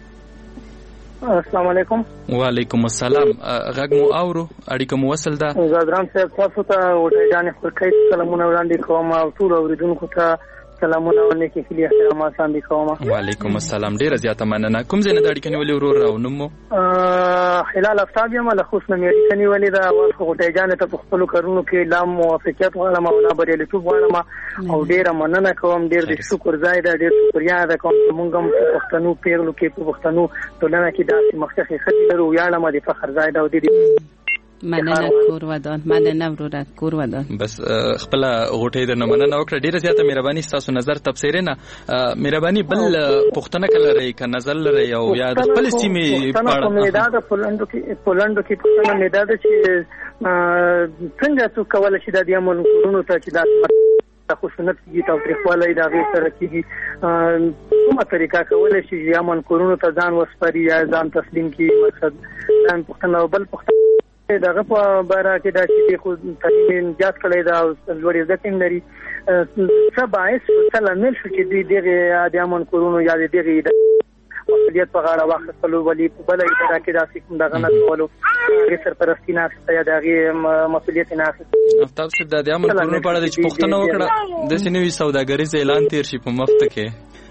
السلام علیکم. وعلیکم السلام. غږ مو اورو اړیکه مو وصل ده زادران صاحب تاسو ته وټه جانې خورکای سلامونه وړاندې کوم او ټول اوریدونکو ته سلامونه ونکي کلی احترامات باندې کوم. وعلیکم السلام ډیره زیاته مننه. کوم ځای نه د اړیکې نیولې ورور او نوم مو؟ هلال افتاب یم له خصوص نه اړیکې نیولې ده او غټه جانې ته په خپل کارونو کې لا موافقت غواړم او لا بریالیتوب غواړم او ډیره مننه کوم ډیر د شکر ځای ده ډیر شکریا ده کوم موږ هم پښتنو پیغلو کې په پښتنو ټولنه کې داسې مخکې خدي لرو یاړم د فخر ځای ده او دې مننه کور ودان مننه وروره کور ودان بس خپل غوټې د مننه وکړه ډیره زیاته مهرباني تاسو نظر تفسیر نه مهرباني بل پښتنه کله لري ک نظر لري او یا د خپل سیمې په میدا د پولندو کې پولندو کې پښتنه میدا د چې څنګه څو کول شي د امن کورونو ته چې دا خصوصیت کې تاریخواله دا غي سره کېږي کومه طریقه کول شي امن کورونو ته ځان وسپاري یا ځان تسلیم کی مقصد ځان پښتنه بل پښتنه دغه په باره کې دا چې خو تعلیم جات کړی دا لوړې زده کړې لري څه باعث څه لامل شو چې دوی دغه د امن کورونو یا دغه مسؤلیت په غاړه واخیستلو ولې په بله اداره کې داسې کوم دغه نه کولو هغې سرپرستي نه اخیسته یا د هغې مسؤلیت نه اخیسته آفتاب صاحب د امن کورونو په اړه چې پوښتنه وکړه داسې نوي سوداګریز اعلان تیر شي په مفت کې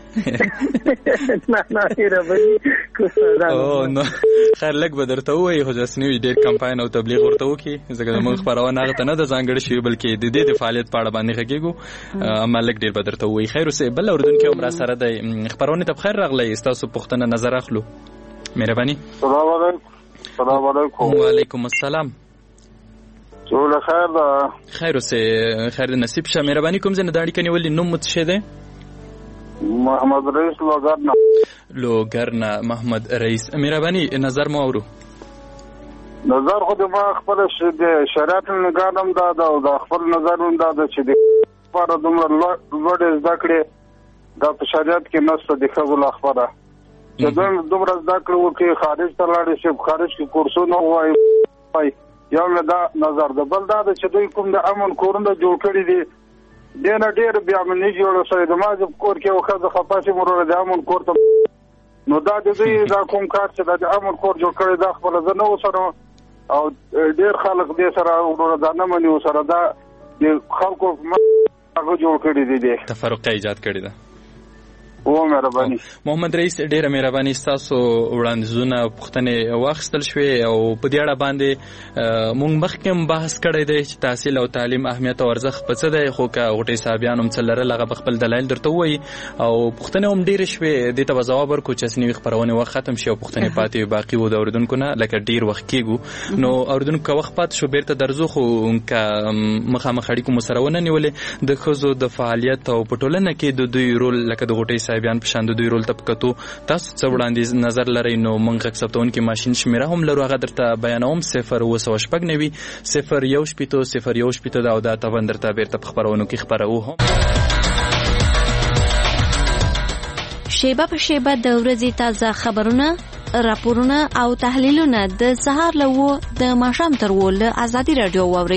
نه نه هېره او نو خیر لږ به درته ووایي خو داسې نوي ډېر کمپاین او تبلیغ ورته وکړي ځکه زموږ خپرونه هغه ته نه ده ځانګړې شوې بلکې د دې د فعالیت په اړه باندې غږېږو اما لږ ډېر به درته ووایي. خیر اوسئ بل اردونکي هم راسره دی خپرونې ته بخیر راغلی ستاسو پوښتنه نظر اخلو مهرباني. سلام علیکم. سلام علیکم. وعلیکم السلام. ټول خیر ده. خیر اوسئ خیر د نصیب شه. مهرباني کوم ځای نه د اړیکه نیولې نوم مو څه شی دی؟ محمد رئیس لوګرنا. لوګرنا محمد رئیس مهرباني نظر مو اورو. نظر خو د ما خپل شریعت نگاهم دا او د خپل نظر هم دا چې د لپاره دومره لوړ زده کړې دا په شریعت کې نشته د ښځو لپاره چې دوی دومره زده کړې وکړي خارج ته لاړې شي خارج کې کورسونه ووایي یو له دا نظر ده. بل دا چې دوی کوم د امن کورونه جوړ کړي دي دینه ډېر بیا منی جوړ شوی د مازه کور کې او خزه خپاسي مرور د امن کور ته نو دا د دې دا کوم کار چې د امن کور جوړ کړی دا خپل ځنه وسره او ډېر خلک دې سره ورور دا نه مني وسره دا د خلکو هغه جوړ کړی دي تفرقه ایجاد کړی ده. او مهرباني محمد رئیس ډیره مهرباني ستاسو وړاندیزونه پوښتنې واخیستل شوې او په دې اړه باندې موږ مخکې هم بحث کړی دی چې تحصیل او تعلیم اهمیت او ارزښت په څه دی خو که غوټۍ صاحبیان هم څه لرل هغه به خپل دلایل درته ووایي او پوښتنې هم ډېرې شوې دې ته به ځواب ورکړو چې نوي خپرونې وخت ختم شي او پوښتنې پاتې باقي وو د اورېدونکو نه لکه ډېر وخت کېږو نو اورېدونکو که وخت پاتې شو بیرته درځو خو که مخامخ اړیکو مو سره ونه نیولې د ښځو د فعالیت او په ټولنه کې د دوی رول لکه د غوټۍ بیان په شان د دوی رول ته پکتو تاسو څه وړاندیز نظر لرئ نو موږ غږ ثبتونکي ماشین شمیره هم لرو هغه درته بیانوم صفر اوه سوه شپږ نوي صفر یو شپېته صفر یو شپېته ده او دا تبن درته بیرته په خپرونو کې خپروو هم شیبه په شیبه د ورځې تازه خبرونه راپورونه او تحلیلونه د سهار له اوه د ماښام تر اوه له ازادي راډیو واورئ.